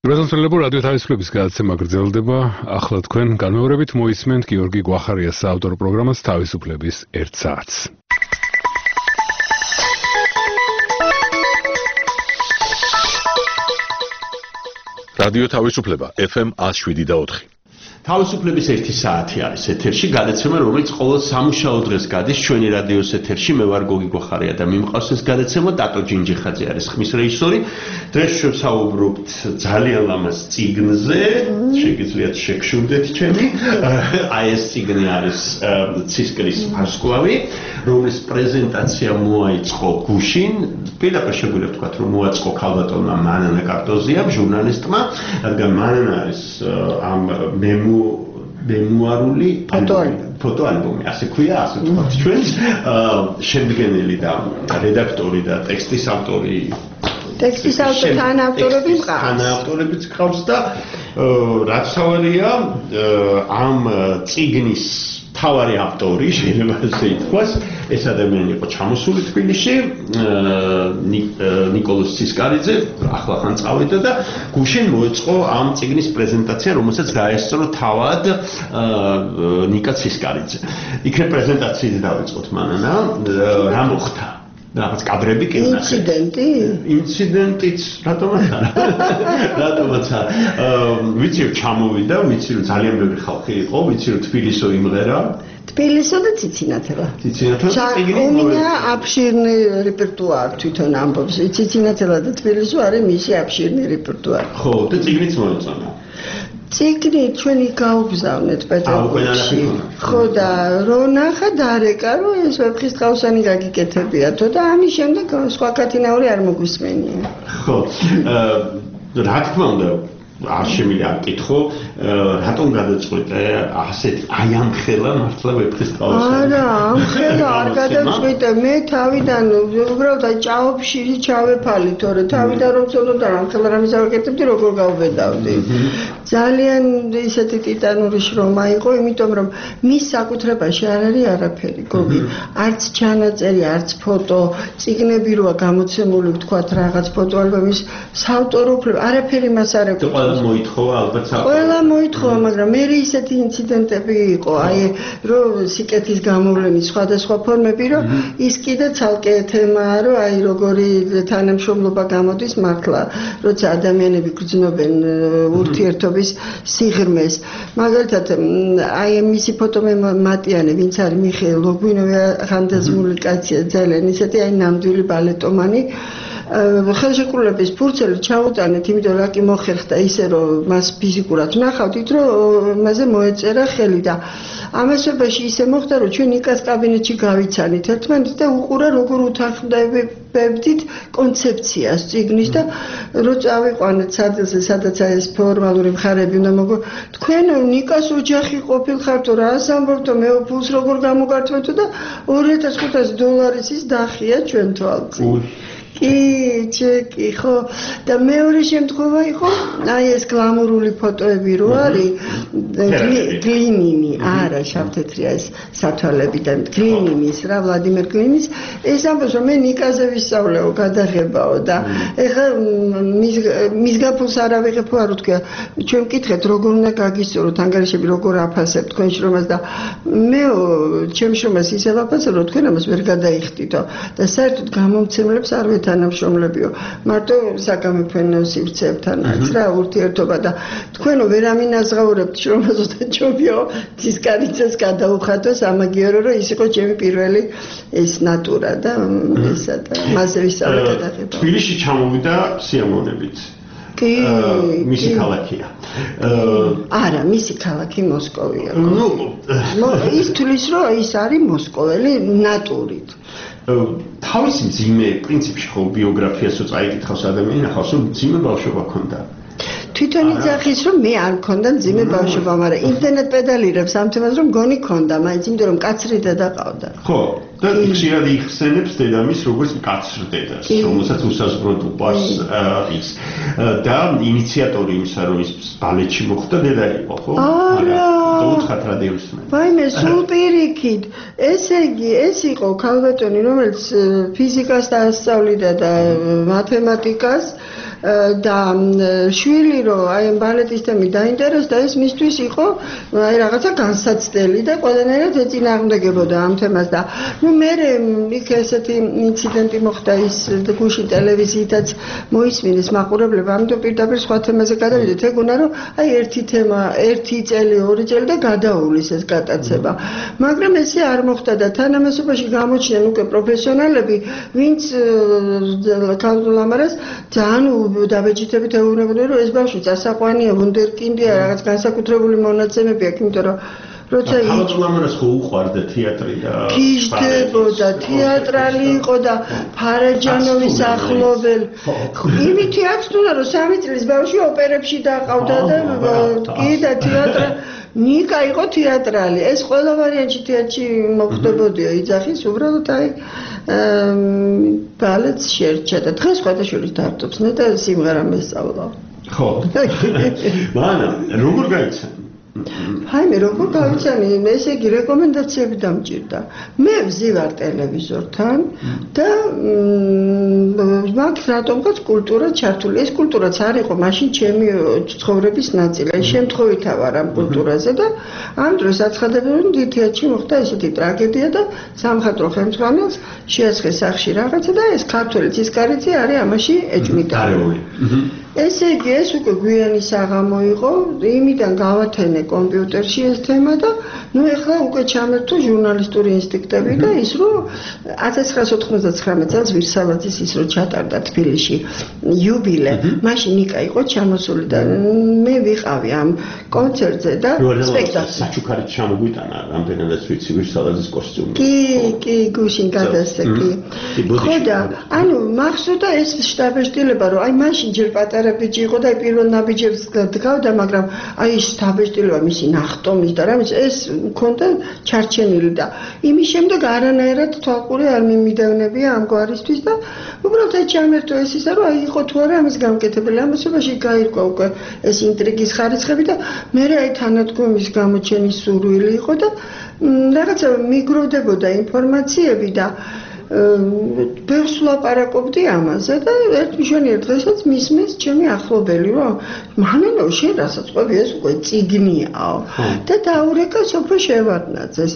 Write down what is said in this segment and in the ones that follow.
Ურაზამსვლელებო რადიო თავისუფლების გადაცემა გრძელდება. ახლა თქვენ განმეორებით მოისმენთ გიორგი გვახარიას საავტორო პროგრამას თავისუფლების 1 საათს. რადიო თავისუფლება FM 107.4. თავისუფლების 1 საათი არის ეთერში გადაცემა, რომელიც ყოველ სამუშაო დღეს გადის ჩვენი რადიოს ეთერში. მე ვარ გოგი გვახარია და მიმყავს ეს გადაცემა ტატო ჯინჯიხაძე არის ხმის რეჟისორი. დღეს შევსაუბრობთ ძალიან ლამაზ წიგნზე, შეგიძლიათ შეგშურდეთ ჩემი. აი ეს წიგნი არის ცისკრის ვარსკვლავი, რომლის პრეზენტაცია მოაწყო გუშინ. პირდაპირ შეგვიძლია ვთქვათ, რომ მოაწყო ქალბატონმა მანანა კარტოზიამ, ჟურნალისტმა, რადგან მანანა არის ამ მემუარული ფოტოალბომი, ასე ქვია, ასე ვთქვათ ჩვენ, შემდგენელი და რედაქტორი და ტექსტის ავტორი. ტექსტის თანაავტორები მყავს. თანაავტორებიც მყავს და რაც თავარია, ამ წიგნის თავარი ავტორი, შეიძლება ასე ითქვას, ეს ადამიანი იყო ჩამოსული თბილისში, ნიკოლოზ ცისკარიძე, ახლახან წავიდა და გუშინ მოეწყო ამ წიგნის პრეზენტაცია, რომელსაც დაესწრო თავად ნიკა ცისკარიძე. იქნებ პრეზენტაციით დავიწყოთ მანანა, რა მოხდა? რაღაც კადრები კი ვნახე. ინციდენტიც რატომაც არა. რატომაც არა. ვიცი რომ ჩამოვიდა, ვიცი რომ ძალიან ბევრი ხალხი იყო, ვიცი რომ თბილისო იმღერა. თბილისო და ციცინათელა. ციცინათელა. უნია აფშირნი რეპერტუარი თვითონ ამბობს. ციცინათელა და თბილისო არის მისი აფშირნი რეპერტუარი. ხო, და წიგნიც მოეწონა. წიგნი ჩვენი გაუგზავნეთ პეტერბურგში. ხო და რო ნახა დარეკა რომ ეს ვეფხისტყაოსანი გაგიკეთებიათო და ამის შემდეგ სხვა კათინაური არ მოგვისმენია. ხო. რა თქმა უნდა არ შემიძლია აკითხო, რატომ გადაწყვიტე ასეთი აი ამ ხელა მართლა ვეფხისტყაოსანი? არა, ამ ხელა არ გადაწყვიტე, მე თავიდან უბრალოდ აი ჭაობშირი ჩავეფალი, თორე თავიდან რომ ცოდოდა ამ ხელა რამის არ ვაკეთებდი, როგორ გავბედავდი. ძალიან ისეთი ტიტანური შრომა იყო, იმიტომ რომ მის საკუთრებაში არ არის არაფერი, გოგი. არც ჩანაწერი, არც ფოტო, წიგნები როა გამოცემული, ვთქვათ, რაღაც ფოტოალბომის საავტორო უფლება, არაფერი მას არ ეკუთვნის. მოითხოვა ალბათ ყველა მოითხოვა, მაგრამ მე ისეთი ინციდენტები იყო, აი რომ სიკეთის გამოვლენის სხვადასხვა ფორმები, რომ ის კიდე ცალკე თემაა, რომ აი როგორი თანამშრომლობა გამოდის მართლა, როცა ადამიანები გრძნობენ ურთიერთობის სიღრმეს. მაგალითად, აი მისი ფოტომატიანე, ვინც არის მიხეილ ლოგვინოვი, ხანდაზმული კაცია, ძალიან ისეთი აი ნამდვილი ბალეტომანი. ხელშეკრულების ფურცელი ჩაუტანეთ, იმიტომ რომ კი მოხერხდა ისე რომ მას ფიზიკურად ვნახავდით, რომ მასზე მოეწერა ხელი და ამასობაში ისე მოხდა, რომ ჩვენ ნიკას კაბინეტში გავიცანით ერთმანეთს და უყურა როგორ უთანხმდებდით კონცეფციას წიგნის და რო წავიყვანეთ სადელზე, სადაც ეს ფორმალური მხარეები უნდა მოგო. თქვენ ნიკას ოჯახი ყოფილხართო, რას ამბობთო, მე ფულს როგორ გამოგართმევთო და $2500 ის დახია ჩვენ თვალწინ. კი, ჩეკი, ხო. და მეორე შემთხვევა იყო, აი ეს გლამურული ფოტოები რო არის, გლინინი, არა, შავთეთრია ეს სათვალებიდან, გლინინის რა, ვლადიმერ გლინის, ეს ამბობს, რომ მე ნიკაზე ვისწავლეო, გადაღებაო და ეხლა მის გაფულს არ ავიღებო, არ ვთქვა, ჩვენ მკითხეთ, როგორ უნდა გაგისწოროთ, ანგარიშები როგორ აფასებ თქვენ შრომას და მე ჩემ შრომას ისევ აფასებ, რომ თქვენ ამას ვერ გადაიხდითო და საერთოდ გამომცემლებს არ თანამშრომლებიო, მარტო საგამოფენო სივრცეებთან არის რა ურთიერთობა და თქვენო ვერ ამინაზღაურებთ შრომაზე და ჯობიო ცისკარიძეს გადაუხატოს ამაგიორო, რომ ის იყო ჩემი პირველი ეს ნატურა და ესა და მასზე ვისწავლე გადაღება. თბილისში ჩამოვიდა სიამოვნებით. კი, მისი ქალაქია. არა, მისი ქალაქი მოსკოვია. ის თulis რომ ის არის მოსკოველი ნატურით. თავისი მძიმე პრინციპში ხო ბიოგრაფიასო წაიკითხავს ადამიანი, ახავს რომ მძიმე ბავშვობა ჰქონდა. თვითონ იძახის რომ მე არ მქონდა მძიმე ბავშვობა, მაგრამ იმდენად პედალირებს ამ თემას რომ გონი ქონდა, მაინც იმიტომ რომ კაცრი დედა ყავდა. ხო, და ხშირად იხსენებს დედამის როგორც მკაცრ დედას, რომელსაც უსაზღვროდ უყვარს ის. და ინიციატორი იმისა, რომ ის ბალეტში მოხვდა, დედა იყო, ხო? არა, უთხართ რადიოს მე. ვაიმე, სულ პირიქით. ესე იგი, ეს იყო ქალბატონი, რომელიც ფიზიკას დაასწავლიდა და მათემატიკას და შვილი რომ აი ბალეტის თემით დაინტერესდა და ეს მისთვის იყო აი რაღაცა განსაცდელი და ყველანაირად ეწინააღმდეგებოდა ამ თემას და ნუ მე იქ ესეთი ინციდენტი მოხდა ის გუშინ ტელევიზიითაც მოისმინეს მაყურებლება ამიტომ პირდაპირ სხვა თემაზე გადავიდეთ ეგ უნდა რომ აი ერთი თემა ერთი წელი ორი წელი და გადაუვლის ეს გატაცება მაგრამ ესე არ მოხდა და თანამასობაში გამოჩნდნენ უკვე პროფესიონალები ვინც ქალბატონს ძალიან დაბეჭდებით ეუბნებოდნენ რომ ეს ბავშვი წასაყვანია ვუნდერკინდია რაღაც განსაკუთრებული მონაცემები აქვს იმიტომ რომ როცა ქალბატონს ხო უყვარდა თეატრი და გიჟდებოდა თეატრალი იყო და ფარაჯანოვის ახლობელ იმითი აქვს თუნდა რომ 3 წლის ბავშვი ოპერებში დაყავდა და კი და თეატრ ნიკა იყო თეატრალი ეს ყველა ვარიანტი თეატრში მოხდებოდია იძახის უბრალოდ აი ბალეტს შერჩა და დღეს სხვადასხვა დარტობს და სიმღერა მესწავლა ხო მაგრამ როგორ გაიცანი Haime, როგორ გავიცანი, ესე იგი რეკომენდაციები დამჭირდა. მე ვზივარ ტელევიზორთან და მაგ რატომღაც კულტურა ჩართული. ეს კულტურაც არ იყო მაშინ ჩემი ცხოვრების ნაწილი. შემთხვევითა ვარ ამ კულტურაზე და ამ დროს აცხადებენ დიდ თეატრში მოხდა ესეთი ტრაგედია და სამხატვრო ხელმძღვანელს შეაცხეს სახში რაღაცა და ეს ქართველი ცისკარიძე არის ამაში ეჭვმიტანილი. ესე იგი ეს უკვე გვიანი საღამო იყო, იმიდან გავათენე კომპიუტერში ეს თემა და ნუ ეხლა უკვე ჩამერთო ჟურნალისტური ინსტინქტები და ის რომ 1999 წელს ვირსალაძის ის რომ ჩატარდა თბილისში იუბილე, მაშინ ნიკა იყო ჩამოსული და მე ვიყავი ამ კონცერტზე და სპექტაკლში. საჩუქარით ჩამოგვიტანა რამდენადაც ვიცი ვირსალაძის კოსტიუმი. კი, გუშინ გადასცა კი. ხო და ანუ მახსოვდა ეს შტაბეშტილება რომ აი მაშინ ჯერ პატარა ბიჭი იყო და პირველ ნაბიჯებს დგავდა, მაგრამ აი ეს შტაბეშტილება მისი ნახტომის და რამის ეს მქონდა ჩარჩენილი და იმის შემდეგ არანაირად თვალყური არ მიმიდევნებია ამ გვარისთვის და უბრალოდ აი ჩამერთო ეს ისა რომ აი იყო თუ არა ამის გამკეთებელი ამასობაში გაირკვა უკვე ეს ინტრიგის ხარისხები და მე აი თანადგომის გამოჩენის სურვილი იყო და რაღაცა მიგროვდებოდა ინფორმაციები და ბევრს ვლაპარაკობდი ამაზე და ერთმშვენიერ დღესაც მისმენს ჩემი ახლობელი რომ მანენო შენ რასაც ყვები ეს უკვე წიგნიაო და დაურეკა სოფო შევარდნაძეს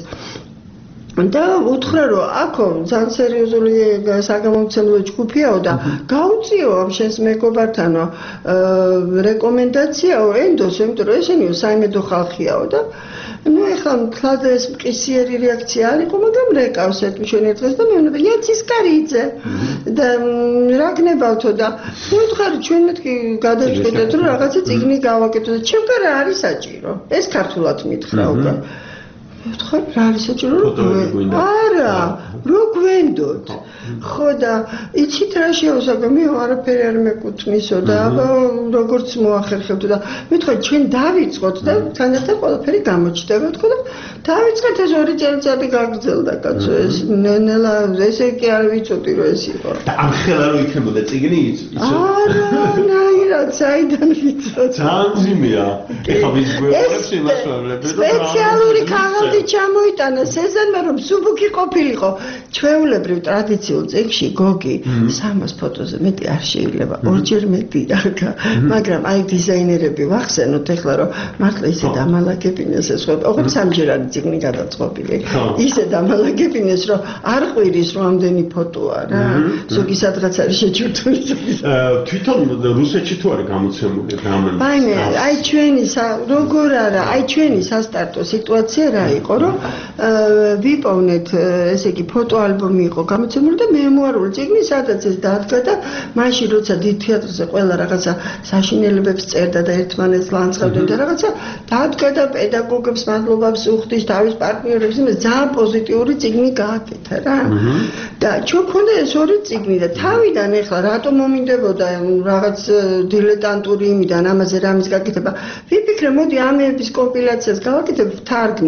და უთხრა რომ აქო ძალიან სერიოზული საგამომცემლო ჯგუფიაო და გაუწიო ამ შენს მეგობართანო რეკომენდაციაო ენდოს იმიტომ რომ ესენიო საიმედო ხალხიაო და ну ეხლა თლადა ეს მყისიერი რეაქცია არ იყო, მაგრამ რეკავს ერთმშვენიერ დღეს და მე ვნება იაცისკარიძე და რა გნებავთო და ვუთხარი ჩვენ მეთქი გადავწყვეტეთ რომ რაღაცა წიგნი გავაკეთოთ და ჩემგან რა არის საჭირო ეს ქართულად მითხრა უკვე ვუთხარი რა არის საჭირო არა რო გვენდოთ ხო და იცით რა შეუსაგო მე არაფერი არ მეკუთვნისო და აბა როგორც მოახერხებთ და მეთქვა ჩვენ დავიწყოთ და თანათან ყველაფერი გამოჩნდება თქო და დავიწყეთ ეს 2 წელიწადი გაგრძელდა კაცო ეს ნელა ესე კი არ ვიცოდი რომ ეს იყო და ამ ხელა რო იქნებოდა წიგნი არანაირად საიდან ვიცოდი ძალიან ძიმეა ეხლა ვის გვეყოლებს იმასვლებს სპეციალური ქაღალდი ჩამოიტანა სეზანმა რომ სუბუქი ყოფილიყო ჩვეულებრივ ტრადიციულ წიგნში გოგი 300 ფოტოზე მეტი არ შეიძლება ორჯერ მეტი არგა მაგრამ აი დიზაინერები ვახსენოთ ეხლა რომ მართლა ისე დამალაგებინეს ეს ხო ოღონდ სამჯერ არის წიგნი გადაწყვეტილი ისე დამალაგებინეს რომ არ ყვირის რომ ამდენი ფოტოა რა ზოგი სადღაც არის შეჭურთული თვითონ რუსეთში თუ არის გამოცემული რამე ბაინე აი ჩვენი როგორ არა აი ჩვენი სასტარტო სიტუაცია რა იყო რომ ვიპოვნეთ ესე იგი ფოტოალბომი იყო გამოცემული და მემუარული წიგნი სადაც ეს დადგა და მაშინ როცა დიდ თეატრზე ყველა რაღაცა საშინელებებს წერდა და ერთმანეთს ლანძღავდნენ და რაღაცა დადგა და პედაგოგებს მადლობას უხდის თავის პარტნიორებს იმას ძალიან პოზიტიური წიგნი გააკეთა რა და ჩვენ ქონდა ეს 2 წიგნი და თავიდან ეხლა რატომ მომინდებოდა რაღაც დილეტანტური იმიდან ამაზე რამის გაკეთება ვიფიქრე მოდი ამების კომპილაციას გავაკეთებ თარგმნით თქვა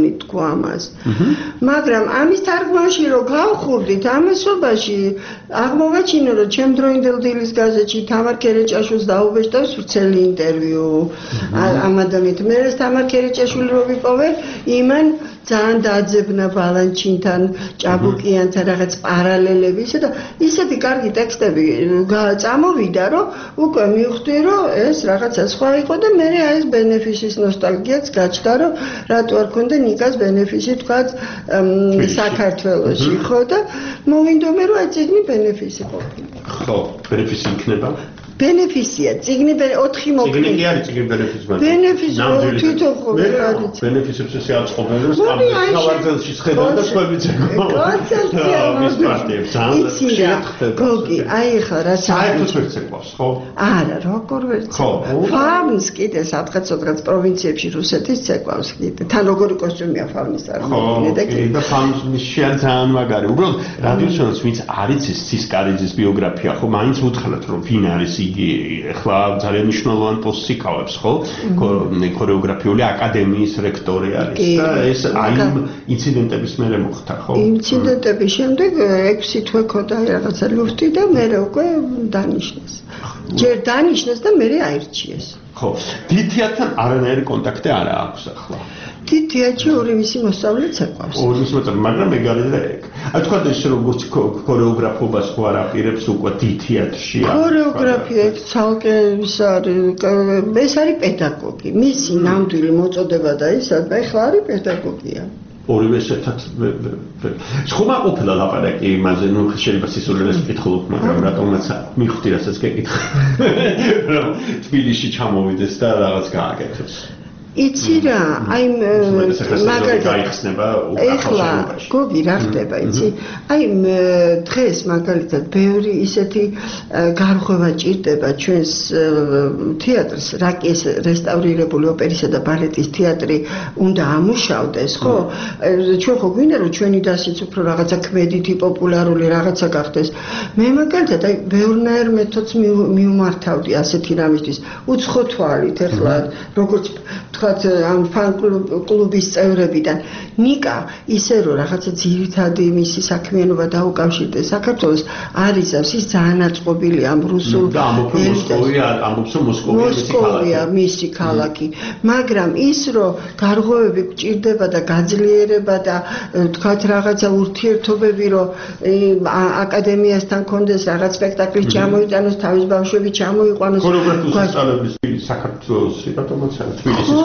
ამას. მაგრამ ამის თარგმანში რო გავხურდით ამასობაში აღმოვაჩინე რომ ჩემდროინდელ დილის გაზეთში თამარ ქერეჭაშვილს დაუბეჭდავს ვრცელი ინტერვიუ ამ ადამიანთან. მე თამარ ქერეჭაშვილი რო ვიყავე იმან ძალიან დაძებნა ბალანჩინთან, ჭაბუკიანთან რაღაც პარალელები და ისეთი კარგი ტექსტები წამოვიდა, რომ უკვე მივხვდი, რომ ეს რაღაცა სხვა იყო და მე ეს ბენეფისის ნოსტალგიაც გაჩნდა, რომ რატო არ ქონდა ნიკას ბენეფისი თქვათ საქართველოში, ხო და მოვინდომე რომ აი წიგნი ბენეფისი ყოფილა. ხო, ბენეფისი იქნება. ბენეფისია, წიგნი 4 მოკლე. წიგნი კი არის წიგნი ბენეფისი მაგრამ. ბენეფისი თვითონ ხო გადაჭი. ბენეფისებს ესე აწყობენ რომ სავარძელში შეხედავ და სხვები ძეგო. კონცეფცია მის პარტიებს ძალიან ხდება. გოგი, აი ხა რა საერთოდ ვერ ცეკვავს, ხო? არა, როგორ ვერ ცეკვავს. ფავნს კიდე სადღაც პროვინციებში რუსეთის ცეკვავს კიდე. თან როგორი კოსტიუმია ფავნის წარმოქმნილი და კიდე. და ფავნის მისშია ძალიან მაგარი. უბრალოდ რადიოსანაც ვინც არის ის ცისკარიძის ბიოგრაფია, ხო, მაინც უთხრათ რომ ვინ არის იგი ახლა ძალიან მნიშვნელოვან პოსტს იკავებს, ხო? ქორეოგრაფიული აკადემიის რექტორი არის და ეს აი ინციდენტების მერე მოხდა, ხო? ინციდენტების შემდეგ 6 თვე ქონდა რაღაცა ლუფტი და მე უკვე დანიშნეს. ჯერ დანიშნეს და მე აირჩიეს. ხო. დიდ თეატრთან არანაირი კონტაქტი არ აქვს ახლა. დიდ თეატრში ორი მისი მოსწავლე ცეკვავს. ორი მისი მოსწავლე, მაგრამ მეგარია ეგ. აი თქვა და ის როგორც ქორეოგრაფობას ხო არ აპირებს უკვე დიდ თეატრში. ქორეოგრაფია ეგ ცალკე ის არის პედაგოგი. მისი ნამდვილი მოწოდება და ის ახლა არის პედაგოგია. ორივე ერთად ხომ აყოფილა ლაპარაკი იმაზე, ნუ შეიძლება სისულელეს ვკითხულობ, მაგრამ რატომაც მივხვდი, რასაც გეკითხა. რომ თბილისში ჩამოვიდეს და რაღაც გააკეთოს. იცი რა, აი მაგალითად გაიხსნება ეხლა გოგი რა ხდება, იცი? აი დღეს მაგალითად ბევრი ისეთი გარღვევა ჭირდება ჩვენს თეატრს, რა კი ეს რესტავრირებული ოპერისა და ბალეტის თეატრი უნდა ამუშავდეს, ხო? ჩვენ ხო გვინდა რომ ჩვენი დასიც უფრო რაღაცა ქმედითი, პოპულარული რაღაცა გახდეს. მე მაგალითად აი ბევრნაირ მეთოდს მივმართავდი ასეთი რამისთვის. უცხო თვალით ეხლა როგორც ამ ფან კლუბის წევრებიდან ნიკა ისე რომ რაღაცა ძირითადი მისი საქმიანობა დაუკავშირდეს საქართველოს არიზავს ის ძალიან აწყობილია ამ რუსულ და ამბობს რომ მოსკოვია მისი ქალაქი მაგრამ ის რომ გარღვევები გჭირდება და გაძლიერება და თქვათ რაღაცა ურთიერთობები რომ აკადემიასთან კონდეს რაღაც სპექტაკლი ჩამოიტანოს თავის ბავშვები ჩამოიყვანოს ქორეოგრაფიის სწავლების საქართველოსი რატომაც არის თბილისის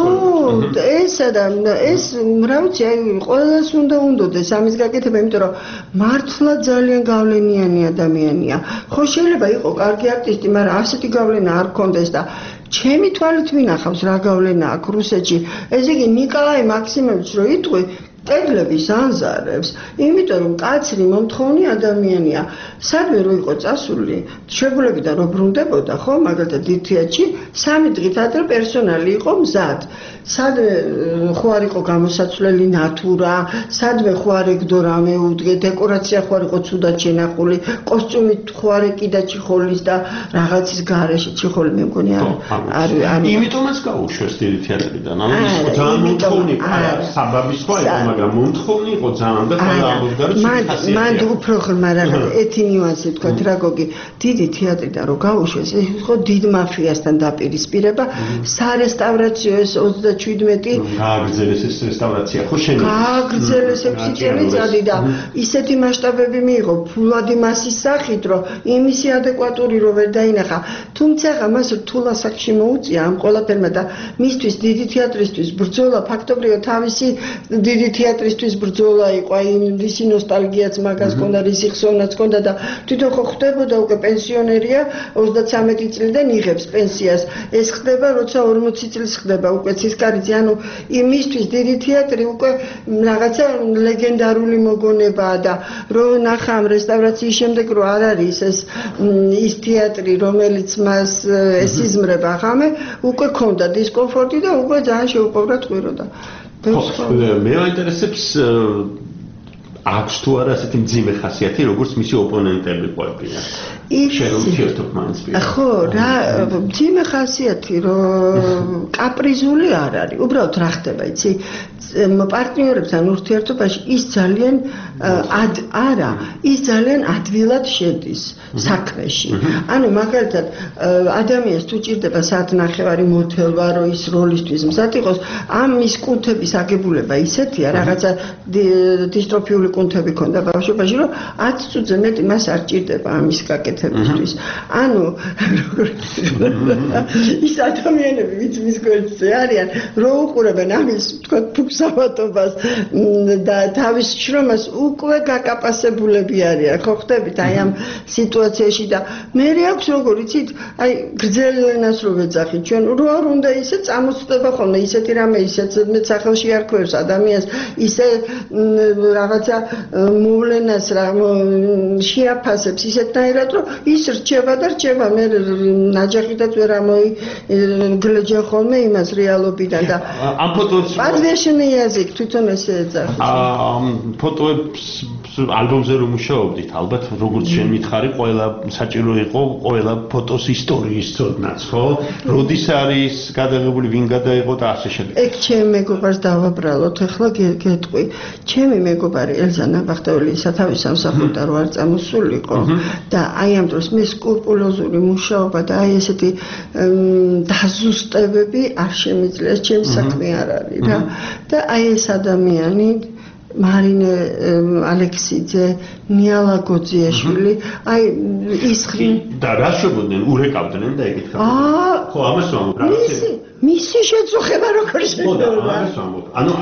ესა და ეს რა ვიცი აი ყველას უნდადეს ამის გაკეთება იმიტომ რომ მართლა ძალიან გავლენიანი ადამიანია ხო შეიძლება იყოს კარგი არტისტი მაგრამ ასეთი გავლენა არ ქონდეს და ჩემი თვალით მინახავს რა გავლენა აქვს რუსეთში ესე იგი ნიკოლაი მაქსიმოვიჩს რო იტყვი კედლების ანზარებს, იმიტომ რომ კაცრი მომთხოვნი ადამიანია. სადმე რო იყო წასული, შეგულებიდან რო ბრუნდებოდა, ხო, მაგალითად დიდ თეატრში 3 დღით ადრე პერსონალი იყო მზად. სადმე ხო არ იყო გამოსაცვლელი ნატურა, სადმე ხო არ ეგდო რამე უდგე, დეკორაცია ხო არ იყო ცუდად შენახული, კოსტიუმი ხო არ ეკიდა ჩიხოლის და რაღაცის გარეშე ჩიხოლი მე მგონი არ იმიტომაც გაუშვეს დიდი თეატრიდან. ანუ ის ძალიან მომთხოვნი არა, საბაბის ხო იყო მაგრამ მომთხოვნი იყო ძალიან და ყველა ამბობდა რომ მან უფრო ღრმა რაღაც ეთი ნიუანსი თქვა რა გოგი დიდი თეატრიდან რო გაუშვეს ეს ხო დიდ მაფიასთან დაპირისპირება სარესტავრაციო ეს 37 გააგრძელეს ეს რესტავრაცია ხო შენობა გააგრძელეს 6 წელიწადი და ისეთი მასშტაბები მიიღო ფულადი მასის სახით რომ იმისი ადეკვატური რო ვერ დაინახა თუმცა მას რთულ ასაკში მოუწია ამ ყველაფერმა და მისთვის დიდი თეატრისთვის ბრძოლა ფაქტობრივად თავისი დიდი თეატრისთვის ბრძოლა იყო, აი მისი ნოსტალგიაც მაგას ჰქონდა, ისი ხსოვნაც ჰქონდა და თვითონ ხო ხდებოდა უკვე პენსიონერია 33 წლიდან იღებს პენსიას. ეს ხდება, როცა 40 წლის ხდება უკვე ცისკარიძე, ანუ იმისთვის დიდი თეატრი უკვე რაღაცა ლეგენდარული მოგონებაა და რო ნახა ამ რესტავრაციის შემდეგ რო არ არის ის თეატრი, რომელიც მას ესიზმრება ხამე, უკვე ჰქონდა დისკომფორტი და უკვე ძალიან შეუპოვრა ტყვიროდა. მე მაინტერესებს აქვს თუ არა ასეთი მძიმე ხასიათი, როგორც მისი ოპონენტები ყვებიან. ხო, რა ძიმე ხასიათი რომ კაპრიზული არ არის. უბრალოდ რა ხდება, იცი? პარტნიორებთან ურთიერთობაში ის ძალიან ადვილად შედის საქმეში. ანუ მაგალითად ადამიანს თუ ჭირდება საათნახევარი მოდელვა რომ ის როლისთვის მზად იყოს, ამის კუნთების აგებულება ისეთია, რაღაცა დისტროფიული კუნთები ქონდა ბავშვობაში, რომ 10 წუთზე მეტი მას არ ჭირდება ამის გაკეთებისთვის. ანუ ის ადამიანები, ვინც მის გვერდზე არიან, რო უყურებენ ამის, თქვა, ფუქსავატობას და თავის შრომას უკვე გაკაპასებულები არიან, ხო ხდებით აი ამ სიტუაციაში და მე აქვს როგორ იცით, აი გრძელი ენას რო ვეძახით, ჩვენ რო არ უნდა ისე წამოწდება ხოლმე ისეთი რამე, ისეთ სახელში არ ქვევს ადამიანს, ისე რაღაცა მოვლენას რა შეაფასებს ისეთნაირად, რომ ის რჩება და რჩება, მე ნაჯახითაც ვერ ამოიგლეჯენ ხოლმე იმას რეალობიდან და ამ ფოტოებს პადვეშენი язык თვითონ ესე ეძახის. ფოტოებს ალბომზე რომ მუშაობდით, ალბათ როგორც შენ მითხარი, ყველა საჭირო იყო ყველა ფოტოს ისტორიის ცოდნაც, ხო? როდის არის გადაღებული, ვინ გადაიღო და ასე შემდეგ. ეგ ჩემ მეგობარს დავაბრალოთ, ახლა გეტყვი. ჩემი მეგობარი ელზა ნაბახტეველი სათავის სამსახურიდან რო არ წამოსულიყო და აი ამ დროს მე სკრუპულოზული მუშაობა და აი ესეთი დაზუსტებები არ შემიძლია, ჩემი საქმე არ არის რა. და აი ეს ადამიანი მარინე ალექსიძე, ნიალა გოძიაშვილი, აი ის და რა შეგოდნენ, ურეკავდნენ და ეკითხა. ხო, ამას ვამბობ, რა მისი შეწუხება როგორ შეიძლება? ხო, და ამას ვამბობ. ანუ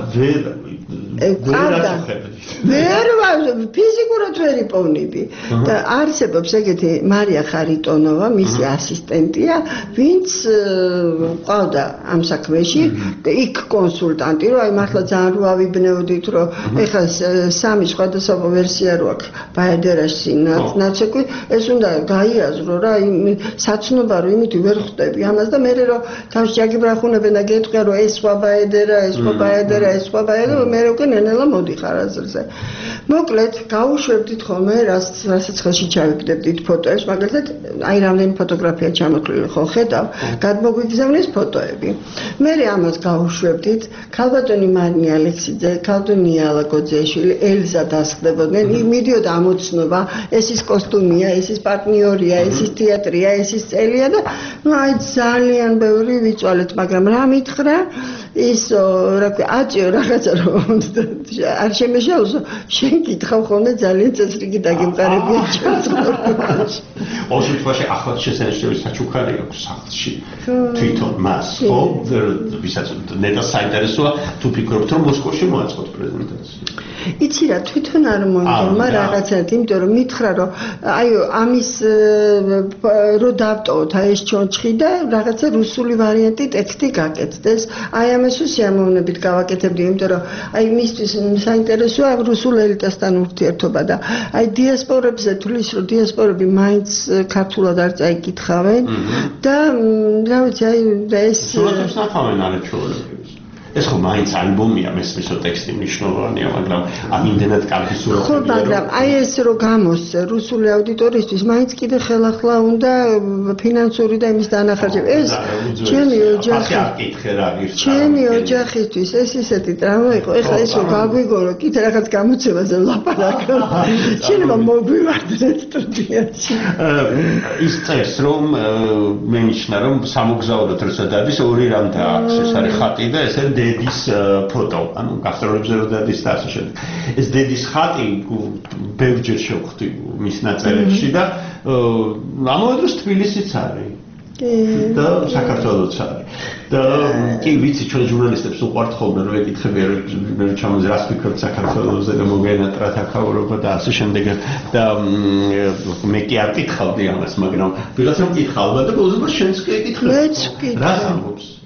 ვერ ფიზიკურად ვერ იპოვნები და არსებობს ეგეთი მარია ხარიტონოვა, მისი ასისტენტია, ვინც ყავდა ამ საქმეში, იქ კონსულტანტი, რომ აი მართლა ძალიან რო ავიბნეოდით, რომ ეხლა სამი სხვადასხვა ვერსია რო აქვს ბაედერაში ნაცეკვი, ეს უნდა გაიაზრო რა, საცნობა რომ იმითი ვერ ხვდები ამას და მე რომ თავში აგიბრახუნებენ და გეტყვია რომ ეს სხვა ბაედერა, ეს სხვა ბაედერა, ეს სხვა ბაედერა, მე უკვე ნენელა მოდიხარ აზრზე. მოკლედ, გავუშვებდით ხოლმე, რასაც ხელში ჩავიგდებდით ფოტოებს, მაგალითად, აი რამდენი ფოტოგრაფია ჩამოთვლილი ხო ხედავ, გადმოგვიგზავნის ფოტოები. მე ამას გავუშვებდით, ქალბატონი მარინე ალექსიძე, ქალბატონი ნიალა გოძიაშვილი, ელზა დასხდებოდნენ, მიდიოდა ამოცნობა, ეს ის კოსტუმია, ეს ის პარტნიორია, ეს ის თეატრია, ეს ის წელია და აი ძალიან ბევრი ვიწვალეთ, მაგრამ რა მითხრა, ის რა ქვია, აჭიო რაღაცა რომ არ შემეშალოსო, შენ გითხავ ხოლმე ძალიან წესრიგი დაგემყარებია ჩემს ცხოვრებაში. ოღონდ შემთხვევაში ახლად შესაძლებელი საჩუქარი აქვს სახლში. თვითონ მას, ხო? ვისაც ნეტა საინტერესოა, თუ ფიქრობთ რომ მოსკოვში მოაწყოთ პრეზენტაცია. იცი რა, თვითონ არ მომდომა რაღაცად, იმიტომ რომ მითხრა რომ აიო ამის რო დავტოვოთ აი ეს ჩონჩხი და რაღაცა რუსული ვარიანტი ტექსტი გაკეთდეს. აი ამას სიამოვნებით გავაკეთებდი, იმიტომ რომ აი მისთვის საინტერესოა რუსულ ელიტასთან ურთიერთობა და აი დიასპორებზე თulis რომ დიასპორები მაინც ქართულად არ წაიკითხავენ და რა ვიცი აი ეს სურათებს ნახავენ არაჩვეულებებს. ეს ხო მაინც ალბომია, მესმის რომ ტექსტი მნიშვნელოვანია, მაგრამ იმდენად კარგი სურათებია. ხო, მაგრამ აი ეს რომ გამოსცე რუსული აუდიტორიისთვის, მაინც კიდე ხელახლა უნდა ფინანსური და იმის დანახარჯება. ეს ჩემი ოჯახისთვის ეს ისეთი ტრაუმა იყო. ეხლა ეს რომ გაგვიგორო, კიდე რაღაც გამოცემაზე ვლაპარაკო. შეიძლება მოგვივარდნეთ სტუდიაში. ის წერს რომ მე ნიშნა რომ სამოგზაუროდ როცა დადის ორი რამ დააქვს, ეს არის ხატი და ეს არის დედის ფოტო, ანუ გასტროლებზე რო დადის და ასე შემდეგ. ეს დედის ხატი ბევრჯერ შევხვდი მის ნაწერებში და ამავე დროს თბილისიც არის. და საქართველოც არის. და კი ვიცი ჩვენ ჟურნალისტებს უყვართ ხოლმე რომ ეკითხებიან რომ ჩამოზე რას ფიქრობთ საქართველოზე და მოგენატრათ აქაურობა და ასე შემდეგ და მე კი არ კითხავდი ამას, მაგრამ ვიღაცამ კითხავდა და ბოლოს შენს კი ეკითხებდი. მეც კი. რას ამბობს?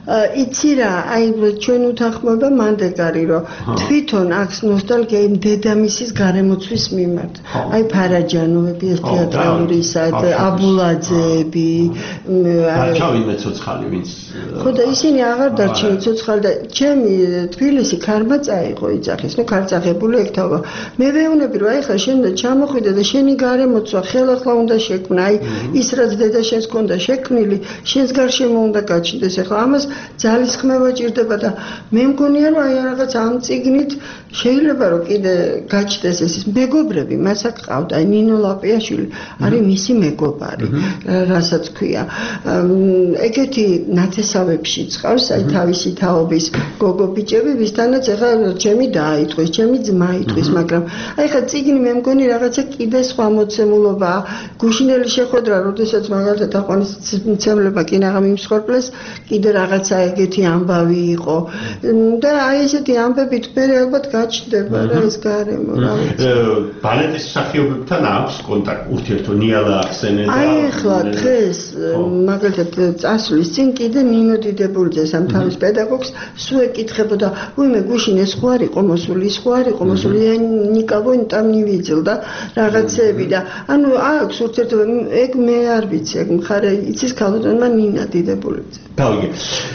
იცი რა, აი ჩვენ უთანხმოება მანდეკარი რომ თვითონ აქვს ნოსტალგია იმ დედამისის გარემოცვის მიმართ. აი ფარაჯანოები, ეს თეატრალური საერთოდ აბულაძეები, დარჩავინმე ცოცხალი ვინც. ხო და ისინი აღარ დარჩნენ ცოცხალი და ჩემი თბილისი ქარმა წაიღო იძახის, ნუ ქარწაღებული ეკთავა. მე ვეუბნები რომ აი ხა შენ ჩამოხვიდე და შენი გარემოცვა ხელახლა უნდა შექმნა. აი ის რაც დედა შენს ქონდა შექმნილი, შენს გარშემო უნდა გაჩნდეს. ახლა ამას ძალისხმევა ჭირდება და მე მგონია რომ აი რაღაც ამ წიგნით შეიძლება რომ კიდე გაჩნდეს ეს მეგობრები, მას აქ ყავდა აი ნინო ლაპიაშვილი, არის მისი მეგობარი, რასაც ქვია. ეგეთი ნათესავებში წავს აი თავისი თაობის გოგო ბიჭები, ვისთანაც ახლა ჩემი დააიტყვის, ჩემი ძმა იტყვის, მაგრამ აი ხა წიგნი მე მგონი რაღაცა კიდე სხვა მოცემულობა, გუშინელი შეხვედრა, როდესაც მაგალითად აყვანისმცემლება კინაღამ იმსხორპლეს, კიდე რაღაცა ეგეთი ამბავი იყო და აი ესეთი ამბებით მე ალბათ გაჩნდება რა ეს გარემო რა ვიცი. ბალეტის მსახიობებთან აქვს კონტაქტი, ურთიერთო ნიალა ახსენე და აი ახლა დღეს მაგალითად წასვლის წინ კიდე ნინო დიდებულიძეს ამ თავის პედაგოგს სულ ეკითხებოდა, უიმე გუშინ ეს ხო არ იყო მოსული, ის ხო არ იყო მოსული, ნიკავო там не видел და რაღაცეები და ანუ აქვს ურთიერთობა, ეგ მე არ ვიცი, ეგ მხარე იცის ქალბატონმა ნინა დიდებულიძე. გავიგე.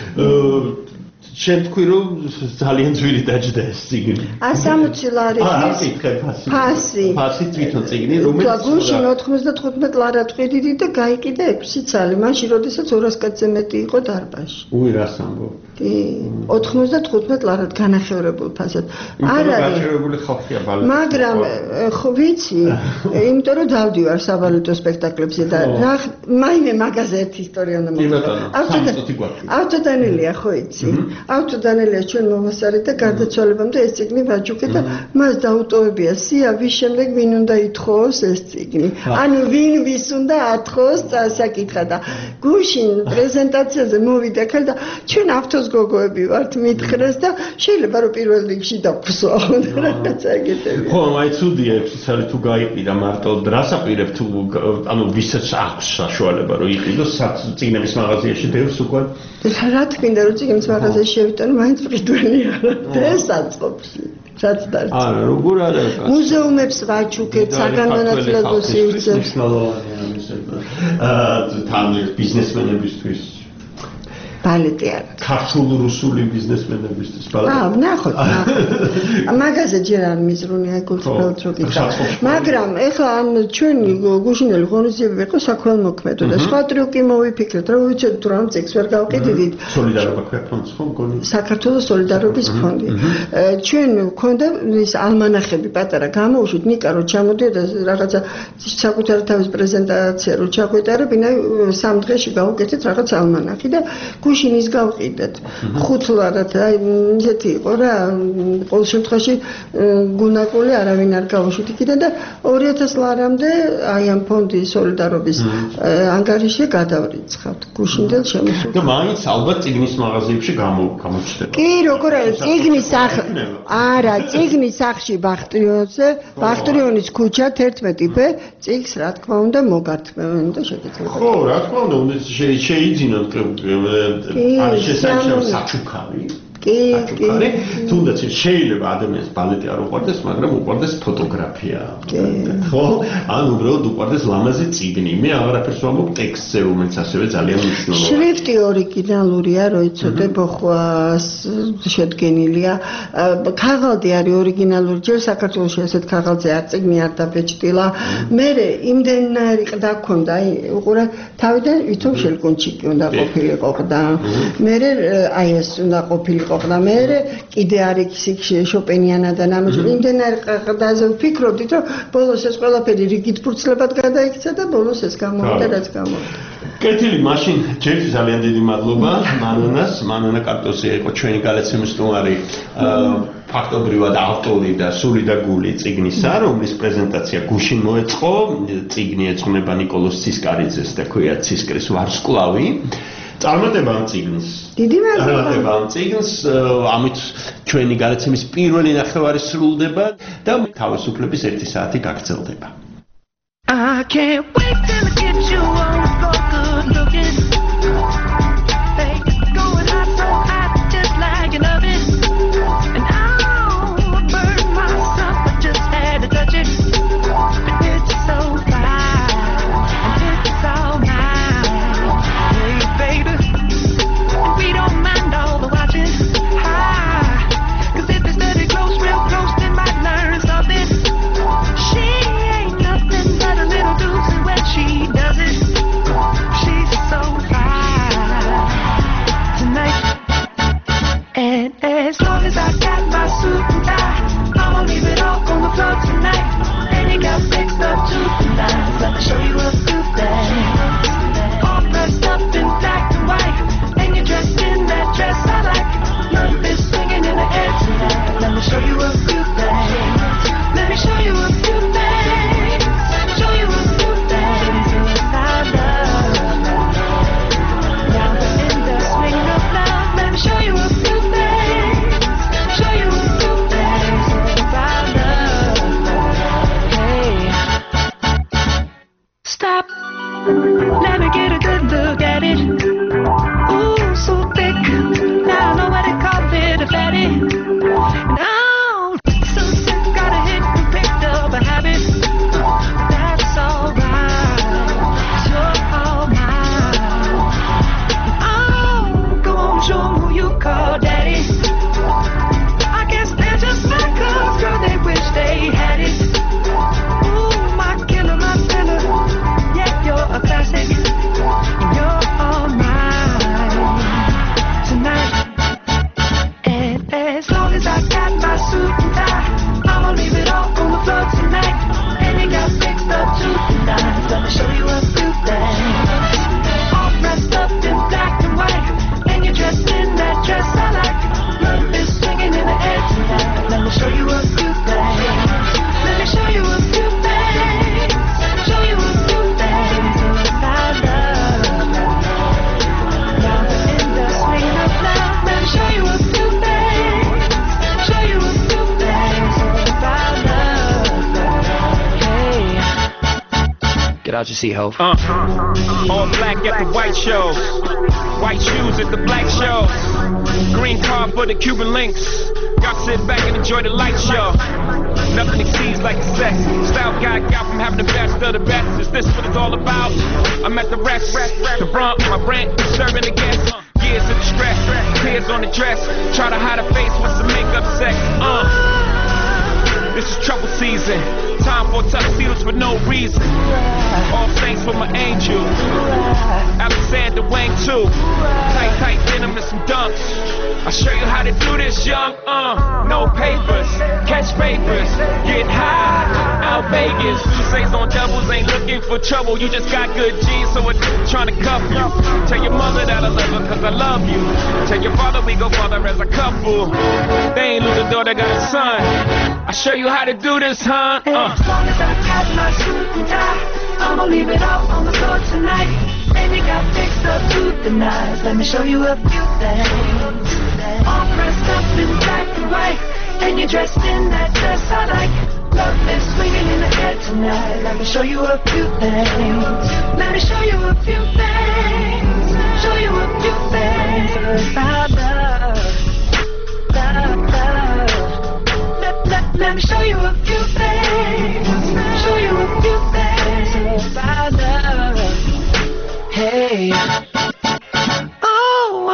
შენ თქვი რომ ძალიან ძვირი დაჯდა ეს წიგნი. 160 ლარი. ფასი. ფასი თვითონ წიგნი რომელიც გუშინ 95 ლარა ტყიდიდი და გაიყიდა 6 წალი. მაშინ როდესაც 200 კაცზე მეტი იყო დარბაზში. უი რას ამბობ? კი, 95 ლარად განახევრებულ ფასად. არ არის გაჩერებული ხალხია ბალეტი. მაგრამ ხო ვიცი, იმიტომ რომ დავდივარ საბალეტო სპექტაკლებზე და რა მაინე მაგაზე ერთი ისტორია უნდა მოგყვება. ავტოდანელია ხო იცი? ავტოდანელია ჩვენ მომასარი და გარდაცვალებამდე ეს წიგნი ვაჯუქე და მას დაუტოვებია სია, ვის შემდეგ ვინ უნდა ითხოვოს ეს წიგნი. ანუ ვინ ვის უნდა ათხოვოს საკითხა და გუშინ პრეზენტაციაზე მოვიდა ხელ და ჩვენ ავტოს გოგოები ვართ მითხრეს და შეიძლება რომ პირველ რიგში დავხსო რაღაცა ეგეთები. ხო, აი ცუდია ეს არის თუ გაიყიდა მარტო რას აპირებ თუ ანუ ვისაც აქვს საშუალება რომ იყიდოს წიგნების მაღაზიაში დევს უკვე რა თქმა რომ წიგნის მაღაზიაში შევიტანო მაინც ფრიდვენია და ეს აწყობს რაც დარჩა. არა, როგორ არა? მუზეუმებს ვაჩუქეთ, საგანმანათლებლო სივრცეს. თან ბიზნესმენებისთვის ბალეტი არა. ქართულ რუსული ბიზნესმენებისთვის ბალეტი. ნახოთ. მაგაზე ჯერ არ მიზრუნია გულწრფელად რო გითხრა. მაგრამ ეხლა ამ ჩვენი გუშინელი ღონისძიებები იყო საქველმოქმედო და სხვა ტრიუკი მოვიფიქრეთ, რომ ვიცით თუ რამ წიგს ვერ გავყიდით. სოლიდარობა ქვია ფონდს ხო მგონი? საქართველოს სოლიდარობის ფონდი. ჩვენ გვქონდა ის ალმანახები პატარა გამოუშვით, ნიკა რო ჩამოდიოდა რაღაცა საკუთარი თავის პრეზენტაცია რო ჩაგვეტარებინა, 3 დღეში გავუკეთეთ რაღაც ალმანახი და გუშინ ის გავყიდეთ. 5 ლარად, აი ისეთი იყო რა, ყოველ შემთხვევაში გუნაკული არავინ არ გავუშვით იქიდან და 2000 ლარამდე აი ამ ფონდის სოლიდარობის ანგარიში გადავრიცხავთ. გუშინდელ შემოსულ. და მაინც ალბათ წიგნის მაღაზიებში გამოჩნდება. კი, როგორ არის წიგნის არა, წიგნის სახლში ბახტრიონის ქუჩა 11B წიგს რა თქმა უნდა მოგართმევენ და შეგეძლოთ. ხო, რა თქმა უნდა, შეიძინოთ არის შესაძლოა საჩუქარი. კი, თუნდაც შეიძლება ადამიანს ბალეტი არ უყვარდეს, მაგრამ უყვარდეს ფოტოგრაფია. ხო? ან უბრალოდ უყვარდეს ლამაზი წიგნი. მე აღარაფერს ვამბობ ტექსტზე, რომელიც ასევე ძალიან მნიშვნელოვანია. შრიფტი ორიგინალურია, რო იცოდებო ხო შედგენილია. ქაღალდი არის ორიგინალური, ჯერ საქართველოში ასეთ ქაღალდზე არ წიგნი არ დაბეჭდილა. მე იმდენარი ყდა ქონდა, აი უყურე თავიდან ვითომ შელკონჩიკი უნდა ყოფილიყო ყდა. მე აი ეს უნდა ყოფილიყო და მე კიდე არის შოპენიანა და ნამუჭი იმდენარი ყდაზე ვფიქრობდით რომ ბოლოს ეს ყველაფერი რიგით ფურცლებად გადაიქცა და ბოლოს ეს გამოვიდა რაც გამოვიდა. კეთილი, მაშინ ჯერ ძალიან დიდი მადლობა მანონა კარტოსია იყო ჩვენი გადაცემის სტუმარი, ფაქტობრივად ავტორი და სული და გული წიგნისა, რომლის პრეზენტაცია გუშინ მოეწყო. წიგნი ეძღვნება ნიკოლოზ ცისკარიძეს და ქვია ცისკრის ვარსკვლავი. წარმატება ამ წიგნს. დიდი მადლობა. წარმატება ამ წიგნს, ამით ჩვენი გადაცემის პირველი ნახევარი სრულდება და თავისუფლების 1 საათი გაგრძელდება. I can't wait till I get you on the floor good looking. Hey, going hot. And as long as I got my suit and tie, I'ma leave it all on the floor tonight. And it got fixed up to the nines. Let me show you a few things. All dressed up in black and white, and you're dressed in that dress I like. Love is swinging in the air tonight. Let me show you a few things. Let me show you a few things. Show you a few things I love. Now we're in the swing of love. Let me show you a few things. Show you a few things I love. Hey, stop. Let me get a good look at it. Ooh, so thick. Now I know what they call it, a fatty. And I'm so sick, gotta hit and picked up a habit. That's alright, you're all mine. Oh, go on, show 'em who you call daddy. I guess they're just like us, girl, they wish they had it. Ooh, my killer, my filler. Yeah, you're a classic, and you're all mine tonight. And as long as I got my suit and tie, I'ma leave it all on the floor tonight. And it got fixed up to the nines. Let me show you a few things. All dressed up in black and white, and you're dressed in that dress I like. Love is swinging in the air tonight. Let me show you a few things. Let me show you a few things. Show you a few things I love. Now we're in the swing of love. Let me show you a few things. Show you a few things I love. Hey, Get out your seat, Hov. All black at the white shows, white shoes at the black shows, green car for the Cuban links. Y'all sit back and enjoy the light show. Nothing exceeds like the sex. Style guy got from having the best of the best. Is this what it's all about? I'm at the rest, the front, my brand, serving the guests. Years of stress, tears on the dress. Try to hide a face with some makeup sex. This is trouble season. Time for tuxedos for no reason. All thanks for my angel. Alexander Wang too. Tight denim and some dunks. I'll show you how to do this, young. No papers, catch papers, get high. Out Vegas, Sousa's on doubles, ain't looking for trouble. You just got good G's, so it's trying to cuff you. Tell your mother that I love her, cause I love you. Tell your father we go father as a couple. They ain't lose a daughter, got a son. I'll show you how to do this, huh? As long as I got my suit and tie, I'ma leave it all on the floor tonight. And it got fixed up to the nines. Let me show you a few things. All dressed up in black and white, and you're dressed in that dress I like. Love is swinging in the air tonight. Let me show you a few things. Let me show you a few things. Show you a few things I love. Let me show you a few things. Show you a few things I love. Hey. Oh.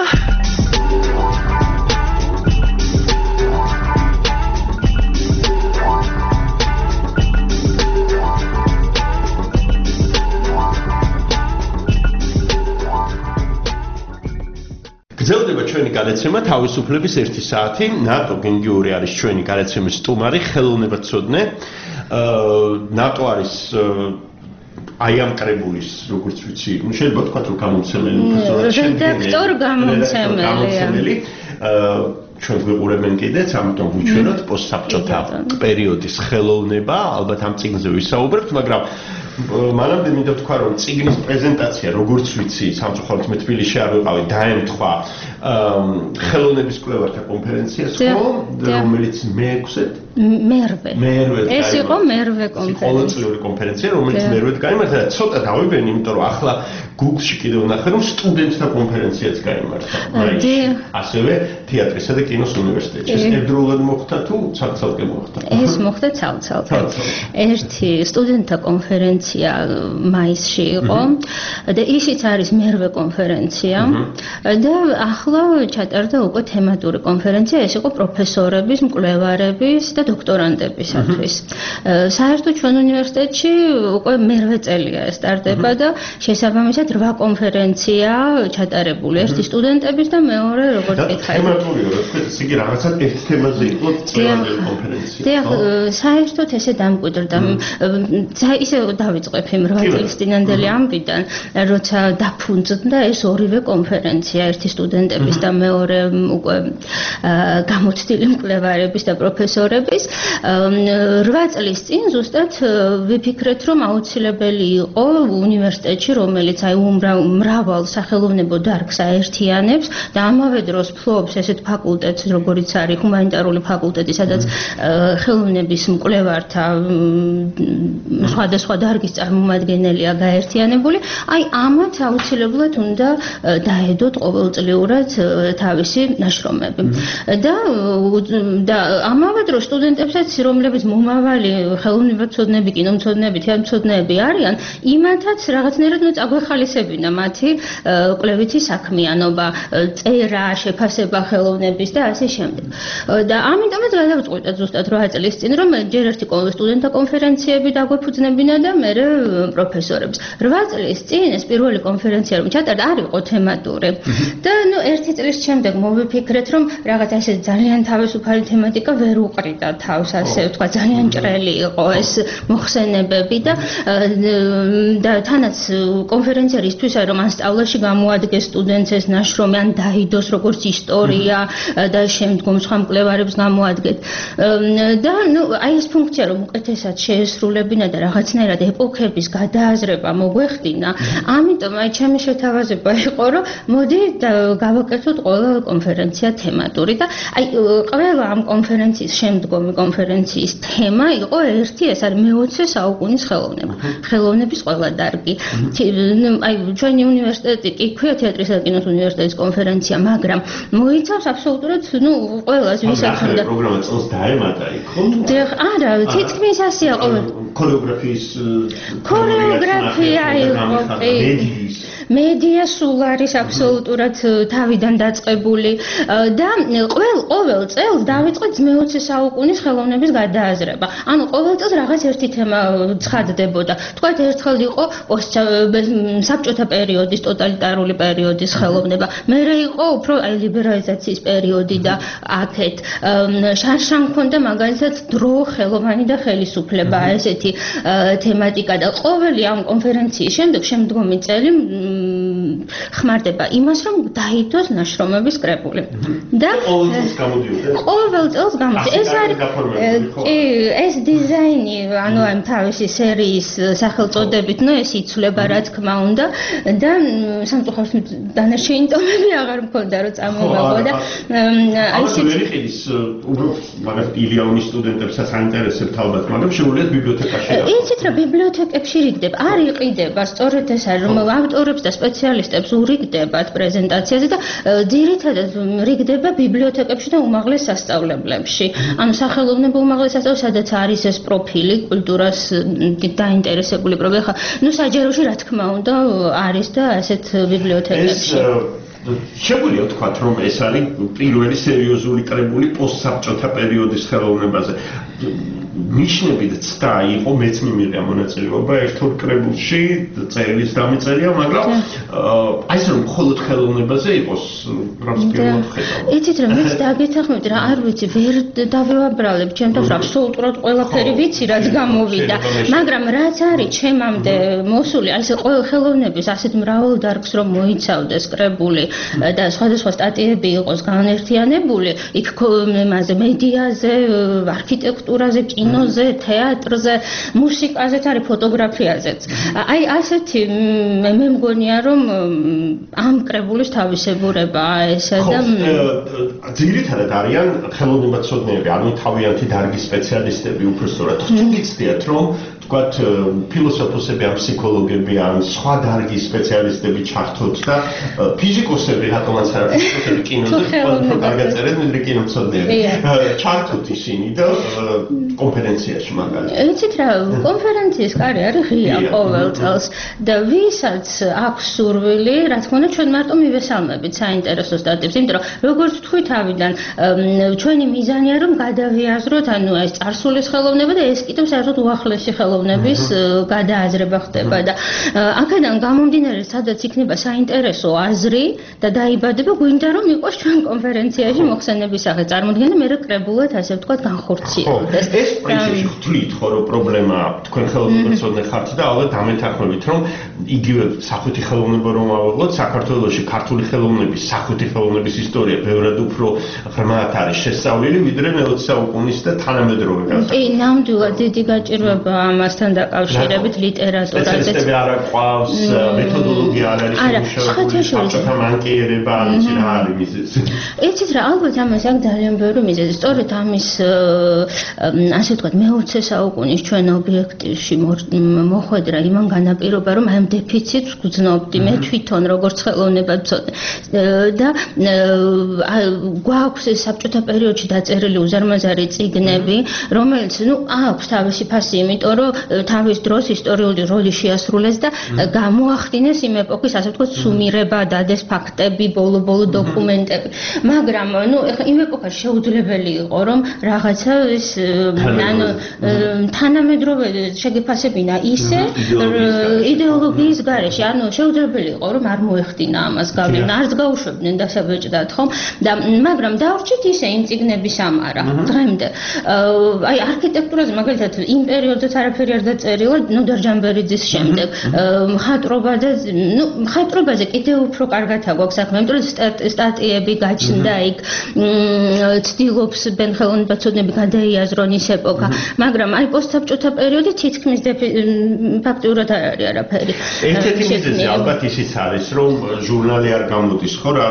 გრძელდება ჩვენი გადაცემა თავისუფლების 1 საათი. ნატო გენგიური არის ჩვენი გადაცემის სტუმარი, ხელოვნებაცოდნე. ნატო არის აი ამ კრებულის, როგორც ვიცი, შეიძლება თქვა რომ გამომცემელი რედაქტორ გამომცემელი. ჩვენ გვიყურებენ კიდეც, ამიტომ ვუჩვენოთ პოსტსაბჭოთა პერიოდის ხელოვნება, ალბათ ამ წიგნზე ვისაუბრებთ, მაგრამ მანამდე მინდა ვთქვა, რომ წიგნის პრეზენტაცია, როგორც ვიცი, სამწუხაროდ მე თბილისში არ ვიყავი, დაემთხვა ხელოვნების კვლევართა კონფერენციას, რომელიც მე-6 მერვე. ეს იყო მერვე კონფერენცია. ყოველწლიური კონფერენცია, რომელიც მერვედ გაიმართა და ცოტა დავიბენი, იმიტომ რომ ახლა Google-ში კიდევ ვნახე, რომ სტუდენტთა კონფერენციაც გაიმართა. ასევე თეატრისა და კინოს უნივერსიტეტში. ეს ერთდროულად მოხდა თუ ცალ-ცალკე მოხდა? ეს მოხდა ცალ-ცალკე. ერთი სტუდენტთა კონფერენცია მაისში იყო და ისიც არის მერვე კონფერენცია და ახლა კვლავ ჩატარდა უკვე თემატური კონფერენცია, ეს იყო პროფესორების, მკვლევარების და დოქტორანტებისათვის. საერთოდ ჩვენ უნივერსიტეტში უკვე მერვე წელია ეს სტარტება და შესაბამისად 8 კონფერენცია ჩატარებული, ერთი სტუდენტების და მეორე როგორც გითხარი. თემატურია, რა თქმა უნდა, იგი რაღაცა ერთ თემაზე იყო ყველანაირი კონფერენცია. დიახ, საერთოდ ესე დამკვიდრდა. ისე დავიწყებ იმ 8 წლის წინანდელი ამბიდან, როცა დაფუძნდა ეს ორივე კონფერენცია, ერთი სტუდენტების და მეორე უკვე გამოცდილი მკვლევარების და პროფესორების. 8 წლის წინ ზუსტად ვიფიქრეთ, რომ აუცილებელი იყო უნივერსიტეტში, რომელიც მრავალ სახელოვნებო დარგს აერთიანებს და ამავე დროს ფლობს ესეთ ფაკულტეტს, როგორიც არის ჰუმანიტარული ფაკულტეტი, სადაც ხელოვნების მკვლევართა სხვადასხვა დარგის წარმომადგენელია გაერთიანებული, აი ამათ აუცილებლად უნდა დაედოთ ყოველწლიურად თავისი ნაშრომები. და ამავე დროს სტუდენტებსაც, რომლებიც მომავალი ხელოვნებაცოდნები, კინომცოდნები, თეატრმცოდნეები არიან, იმათაც რაღაცნაირად წაგვეხალისებინა მათი კვლევითი საქმიანობა, წერა, შეფასება ხელოვნების და ასე შემდეგ. და ამიტომაც გადავწყვიტეთ ზუსტად 8 წლის წინ, რომ ჯერ ერთი სტუდენტთა კონფერენციები დაგვეფუძნებინა და მერე პროფესორებს. 8 წლის წინ ეს პირველი კონფერენცია რომ ჩატარდა, არ იყო თემატური. და ერთი წლის შემდეგ მოვიფიქრეთ, რომ რაღაც ესე ძალიან თავისუფალი თემატიკა ვერ უყრიდა თავს, ასე ვთქვა, ძალიან ჭრელი იყო ეს მოხსენებები და თანაც კონფერენცია რისთვის არის, რომ ან სწავლაში გამოადგეს სტუდენტს ეს ნაშრომი, ან დაიდოს როგორც ისტორია და შემდგომ სხვა მკვლევარებს გამოადგეთ. და აი ეს ფუნქცია რომ უკეთესად შეესრულებინა და რაღაცნაირად ეპოქების გადააზრება მოგვეხდინა, ამიტომ აი ჩემი შეთავაზება იყო, რომ მოდი გავაკეთოთ ყველა კონფერენცია თემატური და აი ყველა ამ კონფერენციის შემდგომი კონფერენციის თემა იყო ერთი, ეს არის მე-20 საუკუნის ხელოვნება. ხელოვნების ყველა დარგი. აი ჩვენი უნივერსიტეტი კი ქვია თეატრისა და კინოს უნივერსიტეტის კონფერენცია, მაგრამ მოიცავს აბსოლუტურად ყველას, ვისაც უნდა. პროგრამა წელს დაემატა იქო? არა, თითქმის ასეა ყოველ. ქორეოგრაფია იყო, მედია სულ არის აბსოლუტურად თავიდან დაწყებული და ყოველ წელს დავიწყეთ მე-20 საუკუნის ხელოვნების გადააზრება. ანუ ყოველ წელს რაღაც ერთი თემა ცხადდებოდა. თქვათ ერთხელ იყო საბჭოთა პერიოდის, ტოტალიტარული პერიოდის ხელოვნება. მერე იყო უფრო ლიბერალიზაციის პერიოდი და აქეთ შანშან მქონდა მაგალითად დრო, ხელოვანი და ხელისუფლება, ესეთი თემატიკა და ყოველი ამ კონფერენციის შემდგომი წელი ხმარდება იმას, რომ დაიდოს ნაშრომების კრებული. და ყოველ წელს გამოდიოდა. ეს არის ეს დიზაინი, ანუ ამ თავისი სერიის სახელწოდებით, ეს იცვლება რა თქმა უნდა და სამწუხაროდ დანარჩენი ტომები აღარ მქონდა რომ წამოვაგო და აი ეს მაგას ილიანის სტუდენტებსაც აინტერესებთ ალბათ, მაგრამ შეუძლიათ ბიბლიოთეკაში. იცით რა ბიბლიოთეკებში რიგდება, არ იყიდება, სწორედ ეს არის რომ ავტორებს და სპეციალისტებს ურიგდებათ პრეზენტაციაზე და ძირითადად რიგდება ბიბლიოთეკებში და უმაღლეს სასწავლებლებში. ანუ სახელოვნებო უმაღლეს სასწავლებლებში, სადაც არის ეს პროფილი, კულტურას დაინტერესებული პროფილი. ხა, საჯაროში რა თქმა უნდა არის და ასეთ ბიბლიოთეკებში. შეგვიძლია ვთქვათ, რომ ეს არის პირველი სერიოზული კრებული პოსტსაბჭოთა პერიოდის ხელოვნებაზე. ნიშნებით ცდა იყო, მეც მიმიღია მონაწილეობა ერთ-ორ კრებულში, წერილის დამიწერია, მაგრამ აი ეს რომ მხოლოდ ხელოვნებაზე იყოს, რას პირველად ხედავ. იცით რა, მეც დაგეთანხმებით რა, არ ვიცი, ვერ დავეუბრალებ ჩემთვის რა, აბსოლუტურად ყველაფერი ვიცი, რაც გამოვიდა, მაგრამ რაც არის ჩემამდე მოსული, აი ეს ხელოვნების ასეთ მრავალ დარგს რომ მოიცავდეს კრებული და სხვადასხვა სტატიები იყოს განერთიანებული, იქ იმაზე, მედიაზე, არქიტექტურაზე, კინოზე, თეატრზე, მუსიკაზეც არის, ფოტოგრაფიაზეც. აი ასეთი მე მგონია რომ ამ კრებულის თავისებურებაა ესა და ძირითადად არიან ხელოვნებაცოდნეები, ანუ თავიანთი დარგის სპეციალისტები უბრალოდ თუ გიცდიათ რომ თქვათ ფილოსოფოსები ან ფსიქოლოგები ან სხვა დარგის სპეციალისტები ჩართოთ და ფიზიკოსები რატომაც არა ფიზიკოსები კინოზე უფრო კარგად წერენ ვიდრე კინომცოდნეები ჩართოთ ისინი და კონფერენციაში მაგალითად იცით რა კონფერენციის კარი არის ღია ყოველ წელს და ვისაც აქვს სურვილი რა თქმა უნდა ჩვენ მარტო მივესალმებით საინტერესო სტატიებს იმიტომ რომ როგორც თქვი თავიდან ჩვენი მიზანია რომ გადავიაზროთ ანუ ეს წარსულის ხელოვნება და ეს კიდევ საერთოდ უახლესი ხელოვნების გადააზრება ხდება და აქედან გამომდინარე სადაც იქნება საინტერესო აზრი და დაიბადება გვინდა რომ იყოს ჩვენ კონფერენციაში მოხსენების სახე წარმოდგენა მე კრებულად ასე ვთქვათ განხორციელდეს ეს პრინციპში ხვდით ხო რომ პრობლემა თქვენ ხელოვნებაცოდნე ხართ და ალბათ დამეთანხმებით რომ იგივე სახვითი ხელოვნება რომ ავიღოთ საქართველოში ქართული ხელოვნების სახვითი ხელოვნების ისტორია ბევრად უფრო ღრმად არის შესწავლილი ვიდრე მე-20 საუკუნის და თანამედროვე განსაკუთრებით. კი, ნამდვილად დიდი გაჭირვება ამასთან დაკავშირებით ლიტერატურაზე. სპეციალისტები არ აყვავს, მეთოდოლოგია არ არის შემუშავებული, საბჭოთა მანკიერება არ იცი რა არის მიზეზი. იცით რა, ალბათ ამას აქვს ძალიან ბევრი მიზეზი. სწორედ ამის ასე ვთქვათ, მე-20 საუკუნის ჩვენ ობიექტივში მოხვედრა იმან განაპირობა, რომ ამ დეფიციტს გვძნობდი მე თვითონ როგორც ხელოვნებაცოდნე და გვაქვს საბჭოთა პერიოდში დაწერილი უზარმაზარი წიგნები, რომელიც აქვს თავისი ფასი, იმიტომ რომ თავის დროს ისტორიული როლი შეასრულეს და გამოახდინეს იმ ეპოქის, ასე ვთქვათ, სუმირება, დადეს ფაქტები, ბოლო-ბოლო დოკუმენტები. მაგრამ იმ ეპოქაში შეუძლებელი იყო, რომ რაღაცა ის თანამედროვე შეგეფასებინა ისე იდეოლოგიის გარეშე, შეუძლებელი იყო, რომ არ მოეხდინა ამას გავლენა, არც გაუშვებდნენ დასაბეჭდად, ხომ? და მაგრამ დავრჩით ისე იმ წიგნების ამარა დღემდე. აი არქიტექტურაზე მაგალითად იმ პერიოდზეც არაფერი არ დაწერილა, დარჯანბერიძის შემდეგ. მხატვრობაზე კიდევ უფრო კარგად აგვაქვს საქმე, იმიტომ რომ სტატიები გაჩნდა იქ, ცდილობს ხელოვნებაცოდნეები გადაიაზრონ ის ეპოქა, მაგრამ აი პოსტსაბჭოთა პერიოდი თითქმის ფაქტიურად არ არის არაფერი. ერთ-ერთი მიზეზი ალბათ ისიც არის, რომ ჟურნალი არ გამოდის, ხო რა?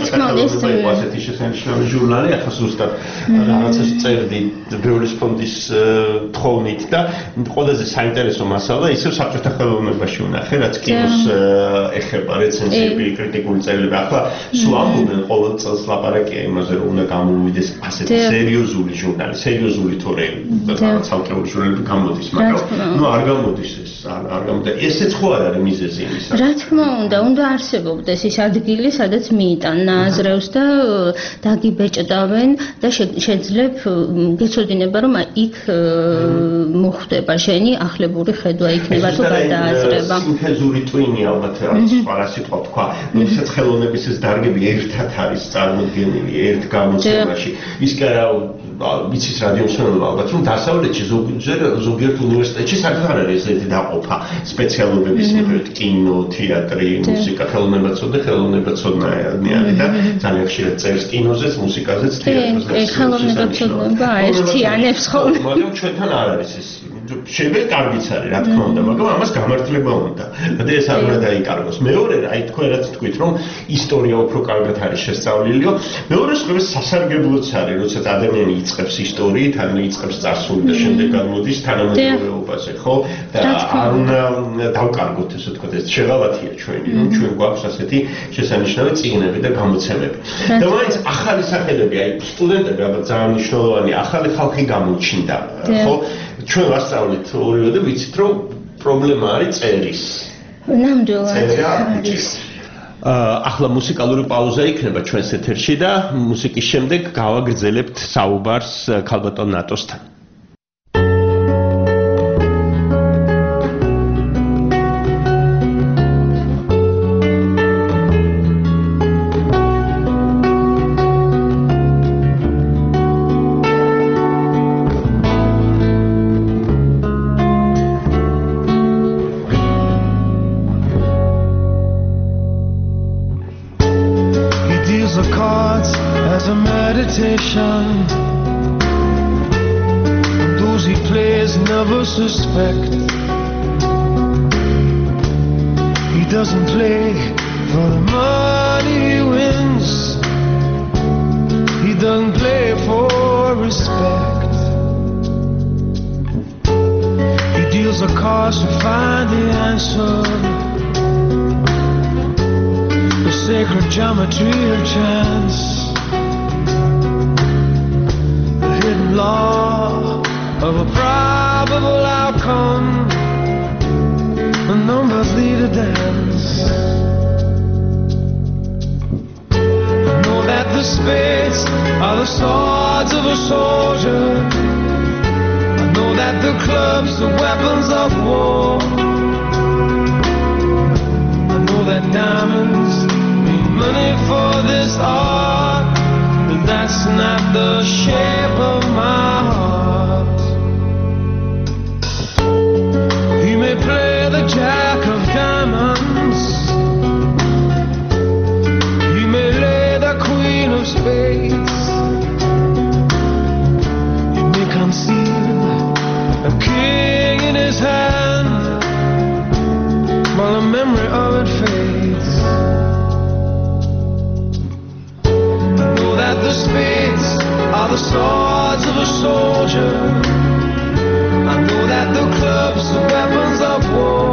ასეთი შესანიშნავი ჟურნალი, ახლა ზუსტად რაღაცას წერდი ბევრის ფონდის თხოვნით და ყველაზე საინტერესო მასალა ისევ საბჭოთა ხელოვნებაში ვნახე, რაც კინოს ეხება, რეცენზიები, კრიტიკული წერილები. ახლა სულ ამბობენ ყოველ წელს ლაპარაკია იმაზე, რომ უნდა გამოვიდეს ასეთი სერიოზული ჟურნალი, სერიოზული თორე რაღაც ალტერნატიული ჟურნალები გამოდის, მაგრამ არ გამოდის ეს, არ გამოდის. ესეც ხო არ არის მიზეზი იმისა. რა თქმა უნდა არსებობდეს ის ადგილი, სადაც მიიტან ნააზრევს და დაგიბეჭდავენ და შეძლებ გეცოდინება რომ იქ მოხდება შენი ახლებური ხედვა იქნება თუ გადააზრება. სინთეზური ტვინი ალბათ რაც სხვა სიტყვა თქვა, როდესაც ხელოვნების ეს დარგები ერთად არის წარმოდგენილი ერთ გამოცემაში. ის კი არა ვიცით რადიო მსმენელობა ალბათ რომ დასავლეთში ზოგიერთ უნივერსიტეტში საერთოდ არ არის ესეთი დაყოფა სპეციალობების მიხედვით კინო, თეატრი, მუსიკა, ხელოვნებაცოდნე არის და ძალიან ხშირად წერს კინოზეც, მუსიკაზეც, თეატრზეც. ხელოვნებაცოდნება აერთიანებს ხოლმე. მაგრამ ჩვენთან არ არის ეს შეიძლება კარგიც არის რა თქმა უნდა, მაგრამ ამას გამართლება უნდა. და ეს არ უნდა დაიკარგოს. მეორე აი თქვენ რაც თქვით რომ ისტორია უფრო კარგად არის შესწავლილიო. მეორე მხრივ სასარგებლოც არის, როდესაც ადამიანი იწყებს ისტორიით, ან იწყებს წარსული და შემდეგ გამოდის თანამედროვეობაზე, ხო? და არ უნდა დავკარგოთ ესე ვთქვათ, ეს შეღავათია ჩვენი, რომ ჩვენ გვაქვს ასეთი შესანიშნავი წიგნები და გამოცემები. და მაინც ახალი სახელები, აი სტუდენტები ალბათ ძალიან მნიშვნელოვანი ახალი ხალხი გამოჩნდა, ხო? ჩვენ ვასწავლით ორივე და ვიცით რომ პრობლემა არის წერის. ნამდვილად. ახლა მუსიკალური პაუზა იქნება ჩვენს ეთერში და მუსიკის შემდეგ გავაგრძელებთ საუბარს ქალბატონ ნატოსთან. Those he plays never suspect. He doesn't play for the money he wins. He doesn't play for respect. He deals There's a cost to find the answer. The sacred geometry of chance. The hidden law of a probable outcome. The numbers lead a dance. I know that the spades are the swords of a soldier. I know that the clubs are weapons of war. I know that diamonds mean money for this art, but that's not the shape of my heart. He may play the jack of diamonds. He may lay the queen of spades. He may conceal a king in his hand while the memory of it fades. I know that the spades are the swords of a soldier. I know that the clubs are weapons of war.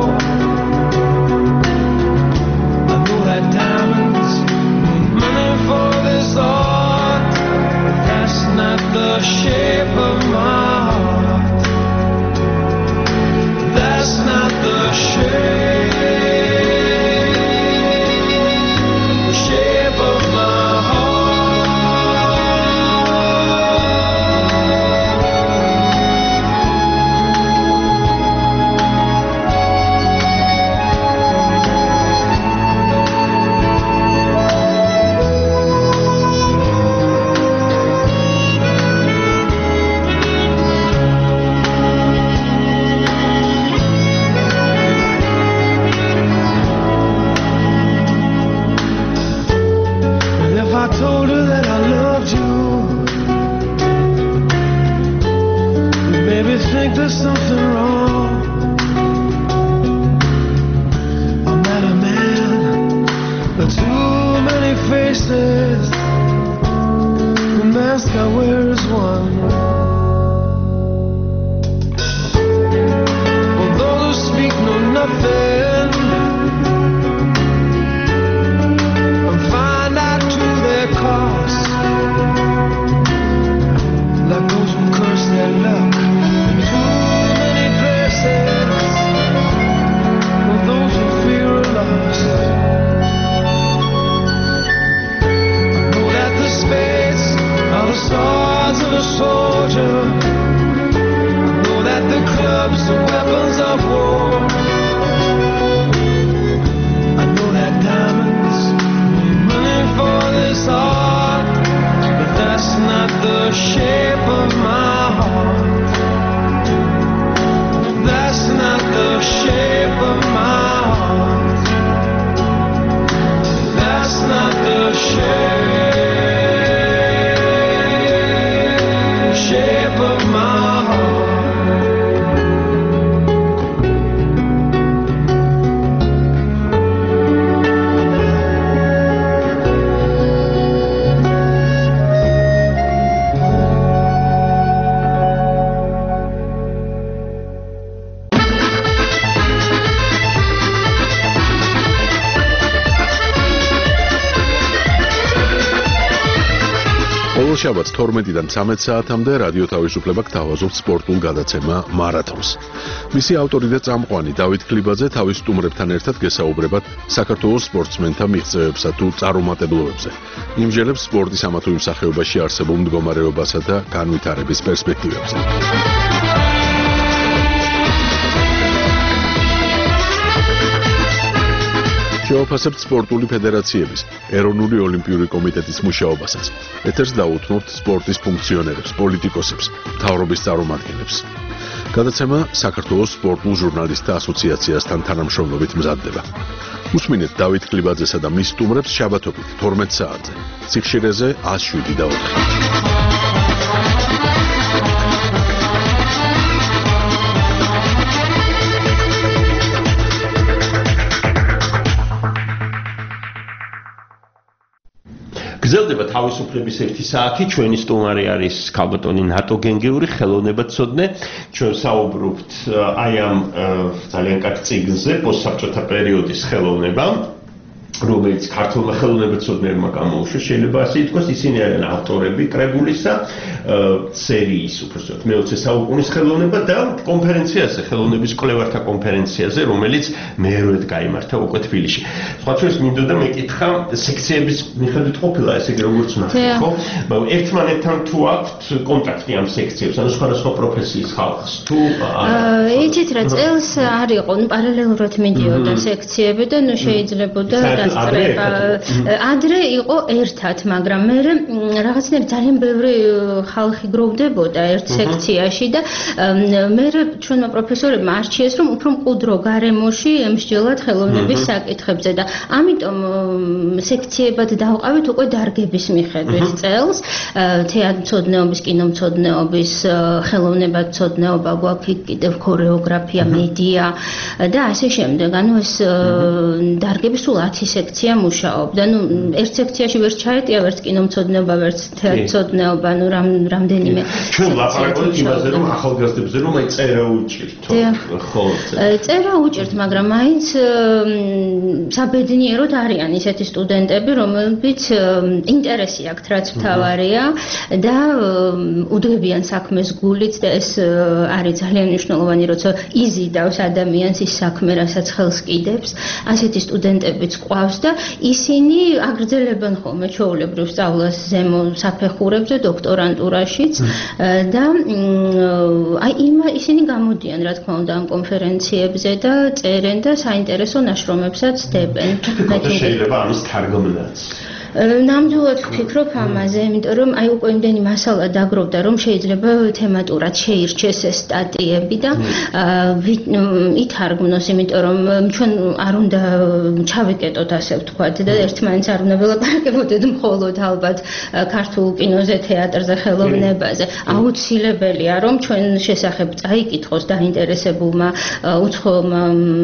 I know that diamonds need money for this art, but that's not the shape of my heart. That's not the shape of my there's something wrong. I'm not a man, but too many faces. The mask I wear is one. For those who speak know nothing and find out to their cost, like those who curse their luck. For those who fear are lost. I know that the spades are the swords of a soldier. I know that the clubs are weapons of war. I know that diamonds need money for this art, but that's not the shape of my heart. That's not the shape of my heart. That's not the shape of my heart. შაბათს 12-დან 13 საათამდე რადიო თავისუფლება გთავაზობს სპორტულ გადაცემა მარათონს. მისი ავტორი და წამყვანი დავით ქლიბაძე თავის სტუმრებთან ერთად გესაუბრებათ საქართველოს სპორტსმენთა მიღწევებსა თუ წარუმატებლობებზე. იმჟელებს სპორტის ამა თუ იმ სახეობაში არსებულ მდგომარეობასა და განვითარების პერსპექტივებზე. შევაფასებთ სპორტული ფედერაციების, ეროვნული ოლიმპიური კომიტეტის მუშაობასაც. ეთერს დაუთმობთ სპორტის ფუნქციონერებს, პოლიტიკოსებს, მთავრობის წარმომადგენლებს. გადაცემა საქართველოს სპორტულ ჟურნალისტთა ასოციაციასთან თანამშრომლობით მზადდება. უსმინეთ დავით ქლიბაძესა და მის სტუმრებს შაბათობით 12 საათზე. ციხშირეზე 107.4. გრძელდება თავისუფლების 1 საათი, ჩვენი სტუმარი არის ქალბატონი ნატო გენგიური, ხელოვნებაცოდნე. ჩვენ საუბრობთ აი ამ ძალიან კარგ წიგნზე, პოსტსაბჭოთა პერიოდის ხელოვნება, რომელიც ქართულმა ხელოვნებაცოდნეებმა გამოუშვა, შეიძლება ასე ითქვას, ისინი არიან ავტორები კრებულისა, სერიის, უბრალოდ მე-20 საუკუნის ხელოვნება და კონფერენციაზე, ხელოვნების კვლევართა კონფერენციაზე, რომელიც მეერვედ გაიმართა უკვე თბილისში. სხვა შორის მინდოდა მეკითხა, სექციების მიხედვით ყოფილა ესე იგი როგორც ნახეთ, ხო? მაგრამ ერთმანეთთან თუ აქვთ კონტაქტი ამ სექციებს, ანუ სხვადასხვა პროფესიის ხალხს, თუ იცით რა, წელს არ იყო, პარალელურად მიდიოდა სექციები და შეიძლებოდა ადრე იყო ერთად, მაგრამ მე რაღაცნაირად ძალიან ბევრი ხალხი გროვდებოდა ერთ სექციაში და მე ჩვენმა პროფესორებმა არჩიეს, რომ უფრო მყუდრო გარემოში ემსჯელოთ ხელოვნების საკითხებზე და ამიტომ სექციებად დავყავით უკვე დარგების მიხედვით წელს, თეატრმცოდნეობის, კინომცოდნეობის, ხელოვნებაცოდნეობა, გვაქვს კიდევ ქორეოგრაფია, მედია და ასე შემდეგ. ანუ ეს დარგები სულ 10 სექცია მუშაობდა. ნუ ერთ სექციაში ვერ ჩაეტია ვერც კინომცოდნეობა, ვერც თეატრმცოდნეობა, ნუ რამდენიმე. ჩვენ ლაპარაკობთ იმაზე, რომ ახალგაზრდებზე რომ აი წერა უჭირთო. ხო, წერა უჭირთ, მაგრამ მაინც საბედნიეროდ არიან ისეთი სტუდენტები, რომლებიც ინტერესი აქვთ, რაც მთავარია და უდგებიან საქმეს გულით და ეს არის ძალიან მნიშვნელოვანი, როცა იზიდავს ადამიანს ის საქმე, რასაც ხელს კიდებს. ასეთი სტუდენტებიც ყავს და ისინი აგრძელებენ ხოლმე ჩვეულებრივ სწავლას ზემო საფეხურებზე, დოქტორანტურაშიც და აი ისინი გამოდიან, რა თქმა უნდა, ამ კონფერენციებზე და წერენ და საინტერესო ნაშრომებსაც დებენ. შეიძლება ამის თარგმნაც. ნამდვილად ვფიქრობ ამაზე, იმიტომ რომ აი უკვე იმდენი მასალა დაგროვდა, რომ შეიძლება თემატურად შეირჩეს ეს სტატიები და ითარგმნოს, იმიტომ რომ ჩვენ არ უნდა ჩავიკეტოთ, ასე ვთქვათ, და ერთმანეთს არ უნდა ველაპარაკებოდეთ მხოლოდ ალბათ ქართულ კინოზე, თეატრზე, ხელოვნებაზე. აუცილებელია, რომ ჩვენ შესახებ წაიკითხოს დაინტერესებულმა უცხოელმა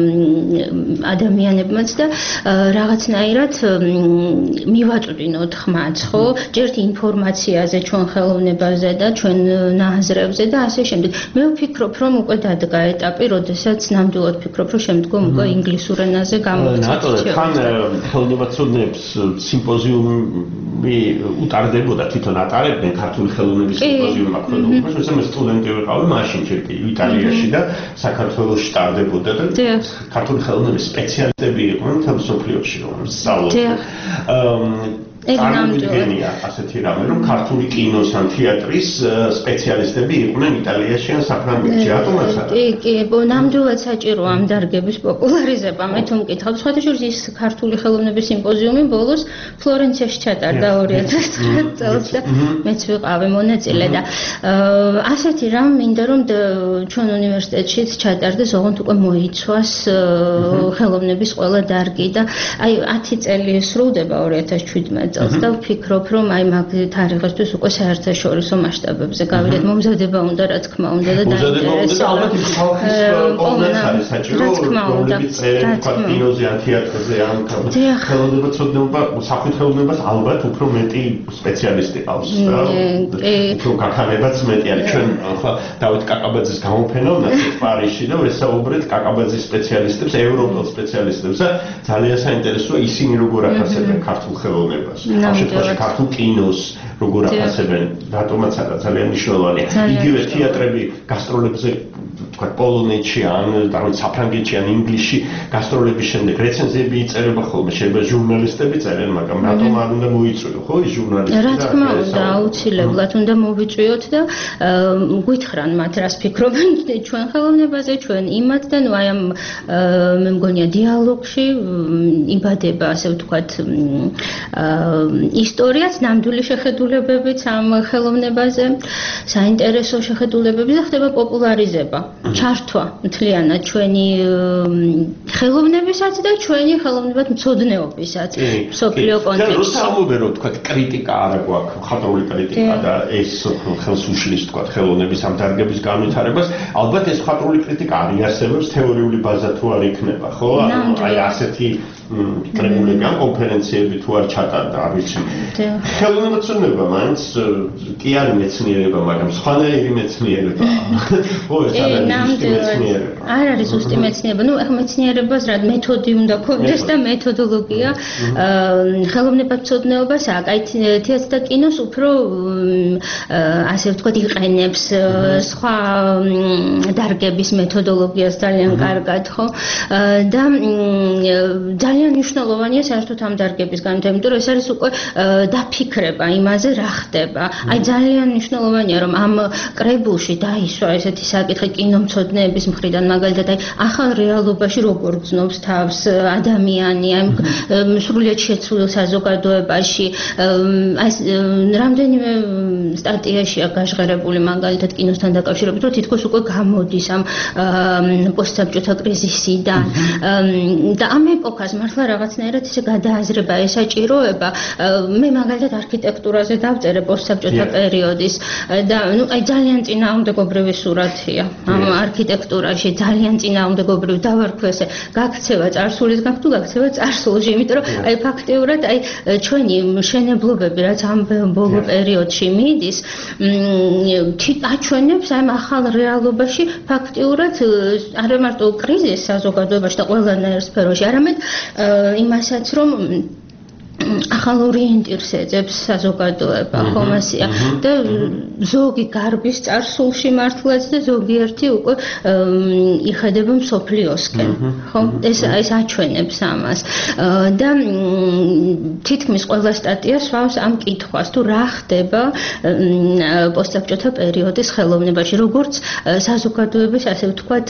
ადამიანებმაც და რაღაცნაირად მივაწვდინოთ ხმაც, ხო? ჯერ ინფორმაციაზე, ჩვენ ხელოვნებაზე და ჩვენ ნაზრებზე და ასე შემდეგ. მე ვფიქრობ, რომ უკვე დადგა ეტაპი, როდესაც ნამდვილად ვფიქრობ, რომ შემდგომ უკვე ინგლისურ ენაზე გამოვცეთ. ნატო თან ხელოვნებაცოდნეებს სიმპოზიუმი უტარდებოდა, თვითონ ატარებდნენ ქართული ხელოვნების სიმპოზიუმი მაქვს. მე სტუდენტი ვიყავი მაშინ ჯერ კი იტალიაში და საქართველოში ტარდებოდა და ქართული ხელოვნების სპეციალისტები იყვნენ თელ სოფლიოში, რომ სწავლობდნენ. წარმოიდგენია ასეთი რამე, რომ ქართული კინოს ან თეატრის სპეციალისტები იყვნენ იტალიაში ან საფრანგეთში, რატომაც არა? კი, ნამდვილად საჭიროა ამ დარგების პოპულარიზება. მე თუ მკითხავ, სხვათა შორის ის ქართული ხელოვნების სიმპოზიუმი ბოლოს ფლორენციაში ჩატარდა 2009 წელს და მეც ვიყავი მონაწილე და ასეთი რამ მინდა რომ ჩვენ უნივერსიტეტშიც ჩატარდეს, ოღონდ უკვე მოიცვას ხელოვნების ყველა დარგი და აი 10 წელი სრულდება 2017 წელს და ვფიქრობ, რომ აი მაგ თარიღისთვის უკვე საერთაშორისო მასშტაბებზე გავიდეთ. მომზადება უნდა, რა თქმა უნდა და დაინტერესება. ალბათ ის ხალხის პოვნას არის საჭირო, რომლებიც წერენ კინოზე ან თეატრზე ან ხელოვნებაცოდნეობა, სახვით ხელოვნებას ალბათ უფრო მეტი სპეციალისტი ყავს და უფრო გაქანებაც მეტი არის. ჩვენ ახლა დავით კაკაბაძის გამოფენოვნად პარიზში და ვესაუბრეთ კაკაბაძის სპეციალისტებს, ევროპელ სპეციალისტებს და ძალიან საინტერესოა ისინი როგორ აფასებენ ქართულ ხელოვნებას. ამ შემთხვევაში ქართულ კინოს როგორ აფასებენ, რატომაც არა ძალიან მნიშვნელოვანია. იგივე თეატრები გასტროლებზე თქვა პოლონეთში ან საფრანგეთში ან ინგლისში გასტროლების შემდეგ რეცენზიები იწერება ხოლმე, შეიძლება ჟურნალისტები წერენ, მაგრამ რატომ არ უნდა მოიწვიო, ხო, ის ჟურნალისტები? რა თქმა უნდა, აუცილებლად უნდა მოვიწვიოთ და გვითხრან მათ რას ფიქრობენ ჩვენ ხელოვნებაზე, ჩვენ იმათ და ნუ აი ამ მე მგონია დიალოგში იბადება, ასე ვთქვათ, ისტორიაც, ნამდვილი შეხედულებებიც ამ ხელოვნებაზე, საინტერესო შეხედულებები და ხდება პოპულარიზება. ჩართვა მთლიანად ჩვენი ხელოვნებისაც და ჩვენი ხელოვნებათმცოდნეობისაც სოფლიო კონტექსტში. როცა ამობერო თქვა კრიტიკა არა გვაქვს, მხატვრული კრიტიკა და ეს ხელს უშლის თქვა ხელოვნების ამ დარგების განვითარებას, ალბათ ეს მხატვრული კრიტიკა არ იარსებებს, თეორიული ბაზა თუ არ იქნება, ხო? აი ასეთი კრებულები ან კონფერენციები თუ არ ჩატარდა, არ ვიცი. ხელოვნებაცოდნება მაინც კი არის მეცნიერება, მაგრამ სხვანაირი მეცნიერება. ხო, ეს არ არის ზუსტი მეცნიერება. ნუ ახლა მეცნიერებას რა მეთოდი უნდა ქონდეს და მეთოდოლოგია. ხელოვნებაცოდნეობას აკეთებს და კინოს უფრო ასე ვთქვათ იყენებს სხვა დარგების მეთოდოლოგიას ძალიან კარგად, ხო? და ძალიან მნიშვნელოვანია საერთოდ ამ დარგების განვითარება, იმიტომ რომ ეს არის უკვე დაფიქრება იმაზე, რა ხდება. აი ძალიან მნიშვნელოვანია რომ ამ კრებულში დაისვა ესეთი საკითხი კინომცოდნეების მხრიდან, მაგალითად აი ახალ რეალობაში როგორ გრძნობს თავს ადამიანი, აი სრულიად შეცვლილ საზოგადოებაში, აი რამდენიმე სტატიაშია გაჟღერებული მაგალითად კინოსთან დაკავშირებით, რომ თითქოს უკვე გამოდის ამ პოსტსაბჭოთა კრიზისიდან და ამ ეპოქას მართლა რაღაცნაირად ისე გადააზრება ესაჭიროება. მე მაგალითად არქიტექტურაზე დავწერე პოსტსაბჭოთა პერიოდის და ნუ აი ძალიან წინააღმდეგობრივი სურათია ამ არქიტექტურაში, ძალიან წინააღმდეგობრივი დავარქვი ესე გაქცევა წარსულის გაქცევა გაქცევა წარსულში, იმიტომ რომ აი ფაქტიურად აი ჩვენი მშენებლობები რაც ამ ბოლო პერიოდში მიდის აჩვენებს ამ ახალ რეალობაში ფაქტიურად არა მარტო კრიზისს საზოგადოებაში და ყველანაირ სფეროში, არამედ იმასაც რომ ახალ ორიენტირს ეძებს საზოგადოება, ხომ ასეა და ზოგი გარბის წარსულში მართლაც და ზოგიერთი უკვე იხედება მსოფლიოსკენ, ხო? ეს აჩვენებს ამას და თითქმის ყველა სტატია სვავს ამ კითხვას, თუ რა ხდება პოსტსაბჭოთა პერიოდის ხელოვნებაში, როგორც საზოგადოების ასე ვთქვათ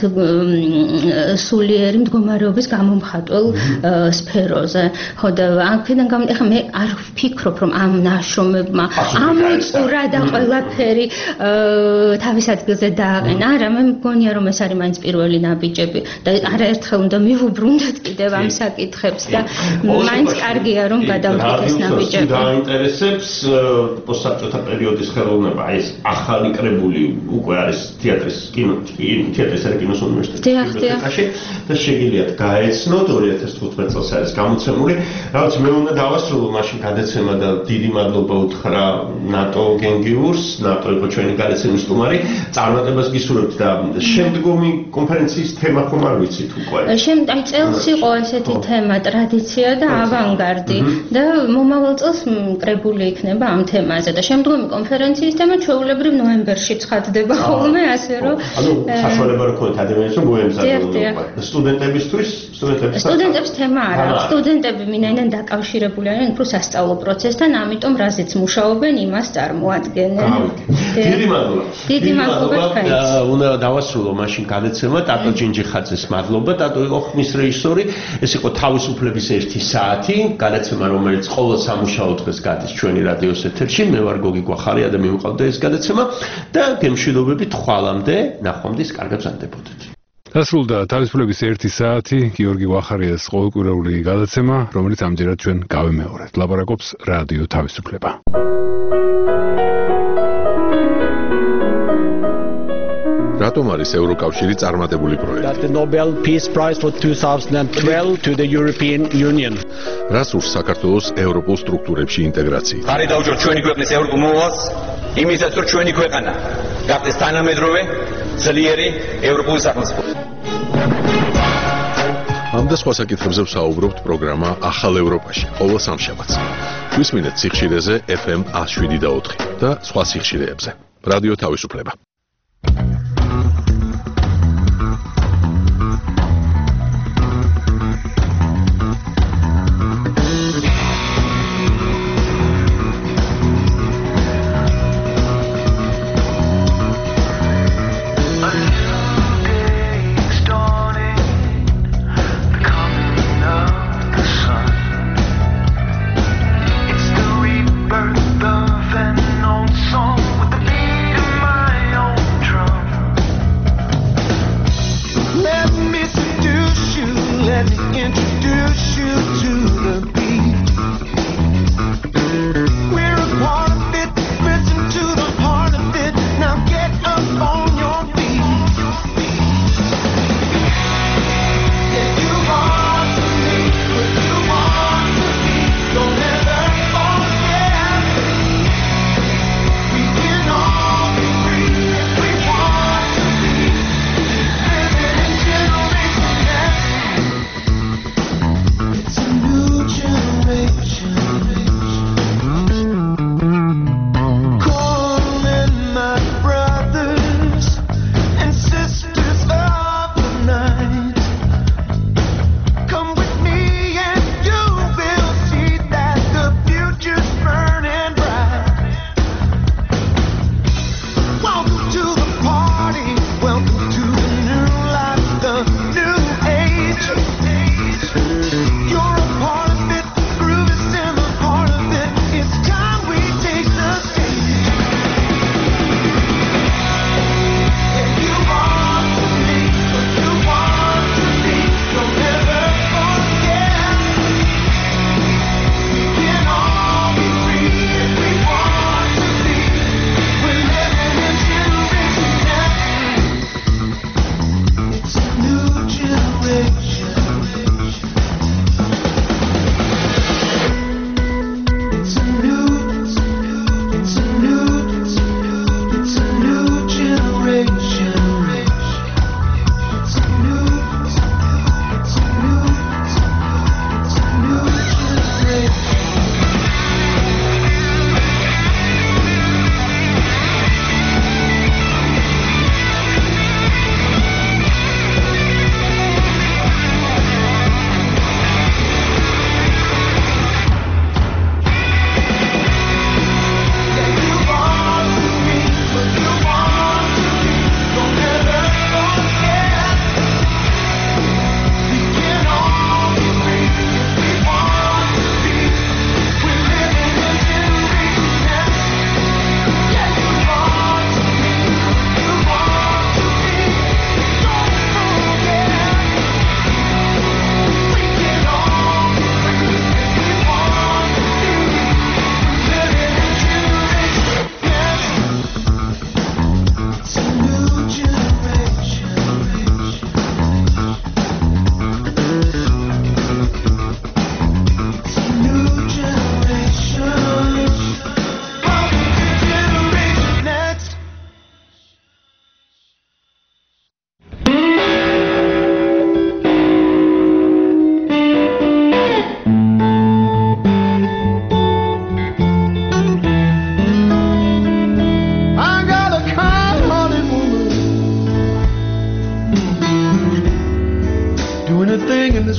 სულიერი მდგომარეობის გამომხატველ სფეროზე, ხო და აქედან ეხლა მე არ ვფიქრობ რომ ამ ნაშრომებმა ამოწურა და ყველაფერი თავის ადგილზე დააყენა. არა, მე მგონია რომ ეს არის მაინც პირველი ნაბიჯები და არაერთხელ უნდა მივუბრუნდეთ კიდევ ამ საკითხებს და მაინც კარგია რომ გადავდგეთ ეს ნაბიჯები. დაინტერესებს პოსტსაბჭოთა პერიოდის ხელოვნება, ეს ახალი კრებული უკვე არის თეატრის კინოს უნივერსიტეტში და შეგიძლიათ გაეცნოთ 2015 წელს არის გამოცემული. რაც მე უნდა დავასრულო მაშინ გადაცემა და დიდი მადლობა უთხრა ნატო გენგიურს, ნატო იყო ჩვენი გადაცემის სტუმარი. წარმატებას გისურვებთ და შემდგომი კონფერენციის თემა ხომ არ ვიცით უკვე. აი წელს იყო ესეთი თემა, ტრადიცია და ავანგარდი და მომავალ წელს კრებული იქნება ამ თემაზე და შემდგომი კონფერენციის თემა ჩვეულებრივ ნოემბერში ცხადდება ხოლმე, ასე რომ ანუ საშუალება რო ქონდეთ ადამიანებს რომ მოემზადონ. სტუდენტებისთვის სტუდენტებს თემა არა, სტუდენტები მინაიდან დაკავშირებული არიან უფრო სასწავლო პროცესთან, ამიტომ რაზეც მუშაობენ, იმას წარმოადგენენ. დიდი მადლობა. დიდი მადლობა თქვენს. უნდა დავასრულო მაშინ გადაცემა ტატო ჯინჯიხაძეს მადლობა. ტატო იყო ხმის რეჟისორი, ეს იყო თავისუფლების 1 საათი, გადაცემა რომელიც ყოველ სამუშაო დღეს გადის ჩვენი რადიოს ეთერში. მე ვარ გოგი გვახარია და მივყავდა ეს გადაცემა და გემშვიდობებით ხვალამდე, ნახვამდის, კარგად გზარდებოდეთ. დასრულდა თავისუფლების 1 საათი, გიორგი გვახარიას ყოველკვირეული გადაცემა, რომელიც ამჯერად ჩვენ გავიმეორეთ. ლაპარაკობს რადიო თავისუფლება. რატომ არის ევროკავშირი წარმატებული პროექტი? The Nobel Peace Prize for 2012 to the European Union. რას ურს საქართველოს ევროპულ სტრუქტურებში ინტეგრაცია? ხარი დაუჭიროთ ჩვენი ქვეყნის ევროპულ მოვალს, იმისაც რომ ჩვენი ქვეყანა გახდეს თანამედროვე, ძლიერი ევროპული სახელმწიფო. ამ და სხვა საკითხებზე ვსაუბრობთ პროგრამა ახალ ევროპაში, ყოველ სამშაბათს. გვისმინეთ სიხშირეზე FM 107.4 და სხვა სიხშირეებზე. რადიო თავისუფლება. Birth of an old song with the beat of my own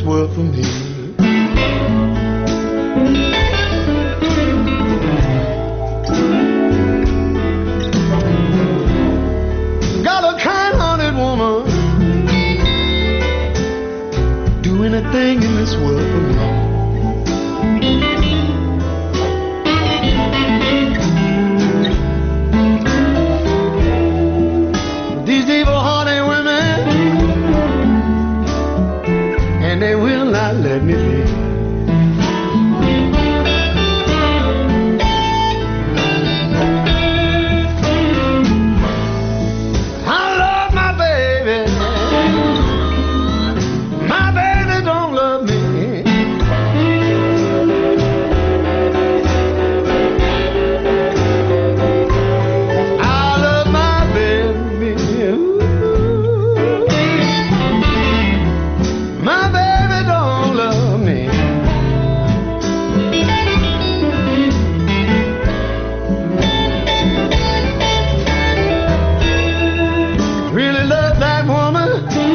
world for me. Got a kind-hearted woman, do anything in this world for me. These evil-hearted women, and they will not let me live. I love my baby. My baby don't love me. I love my baby. Ooh. My baby don't love me. Really love that woman.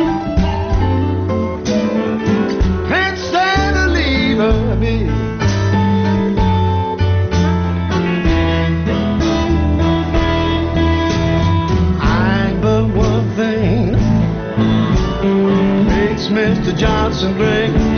Can't stand to leave her, baby. I but one thing makes Mr. Johnson great.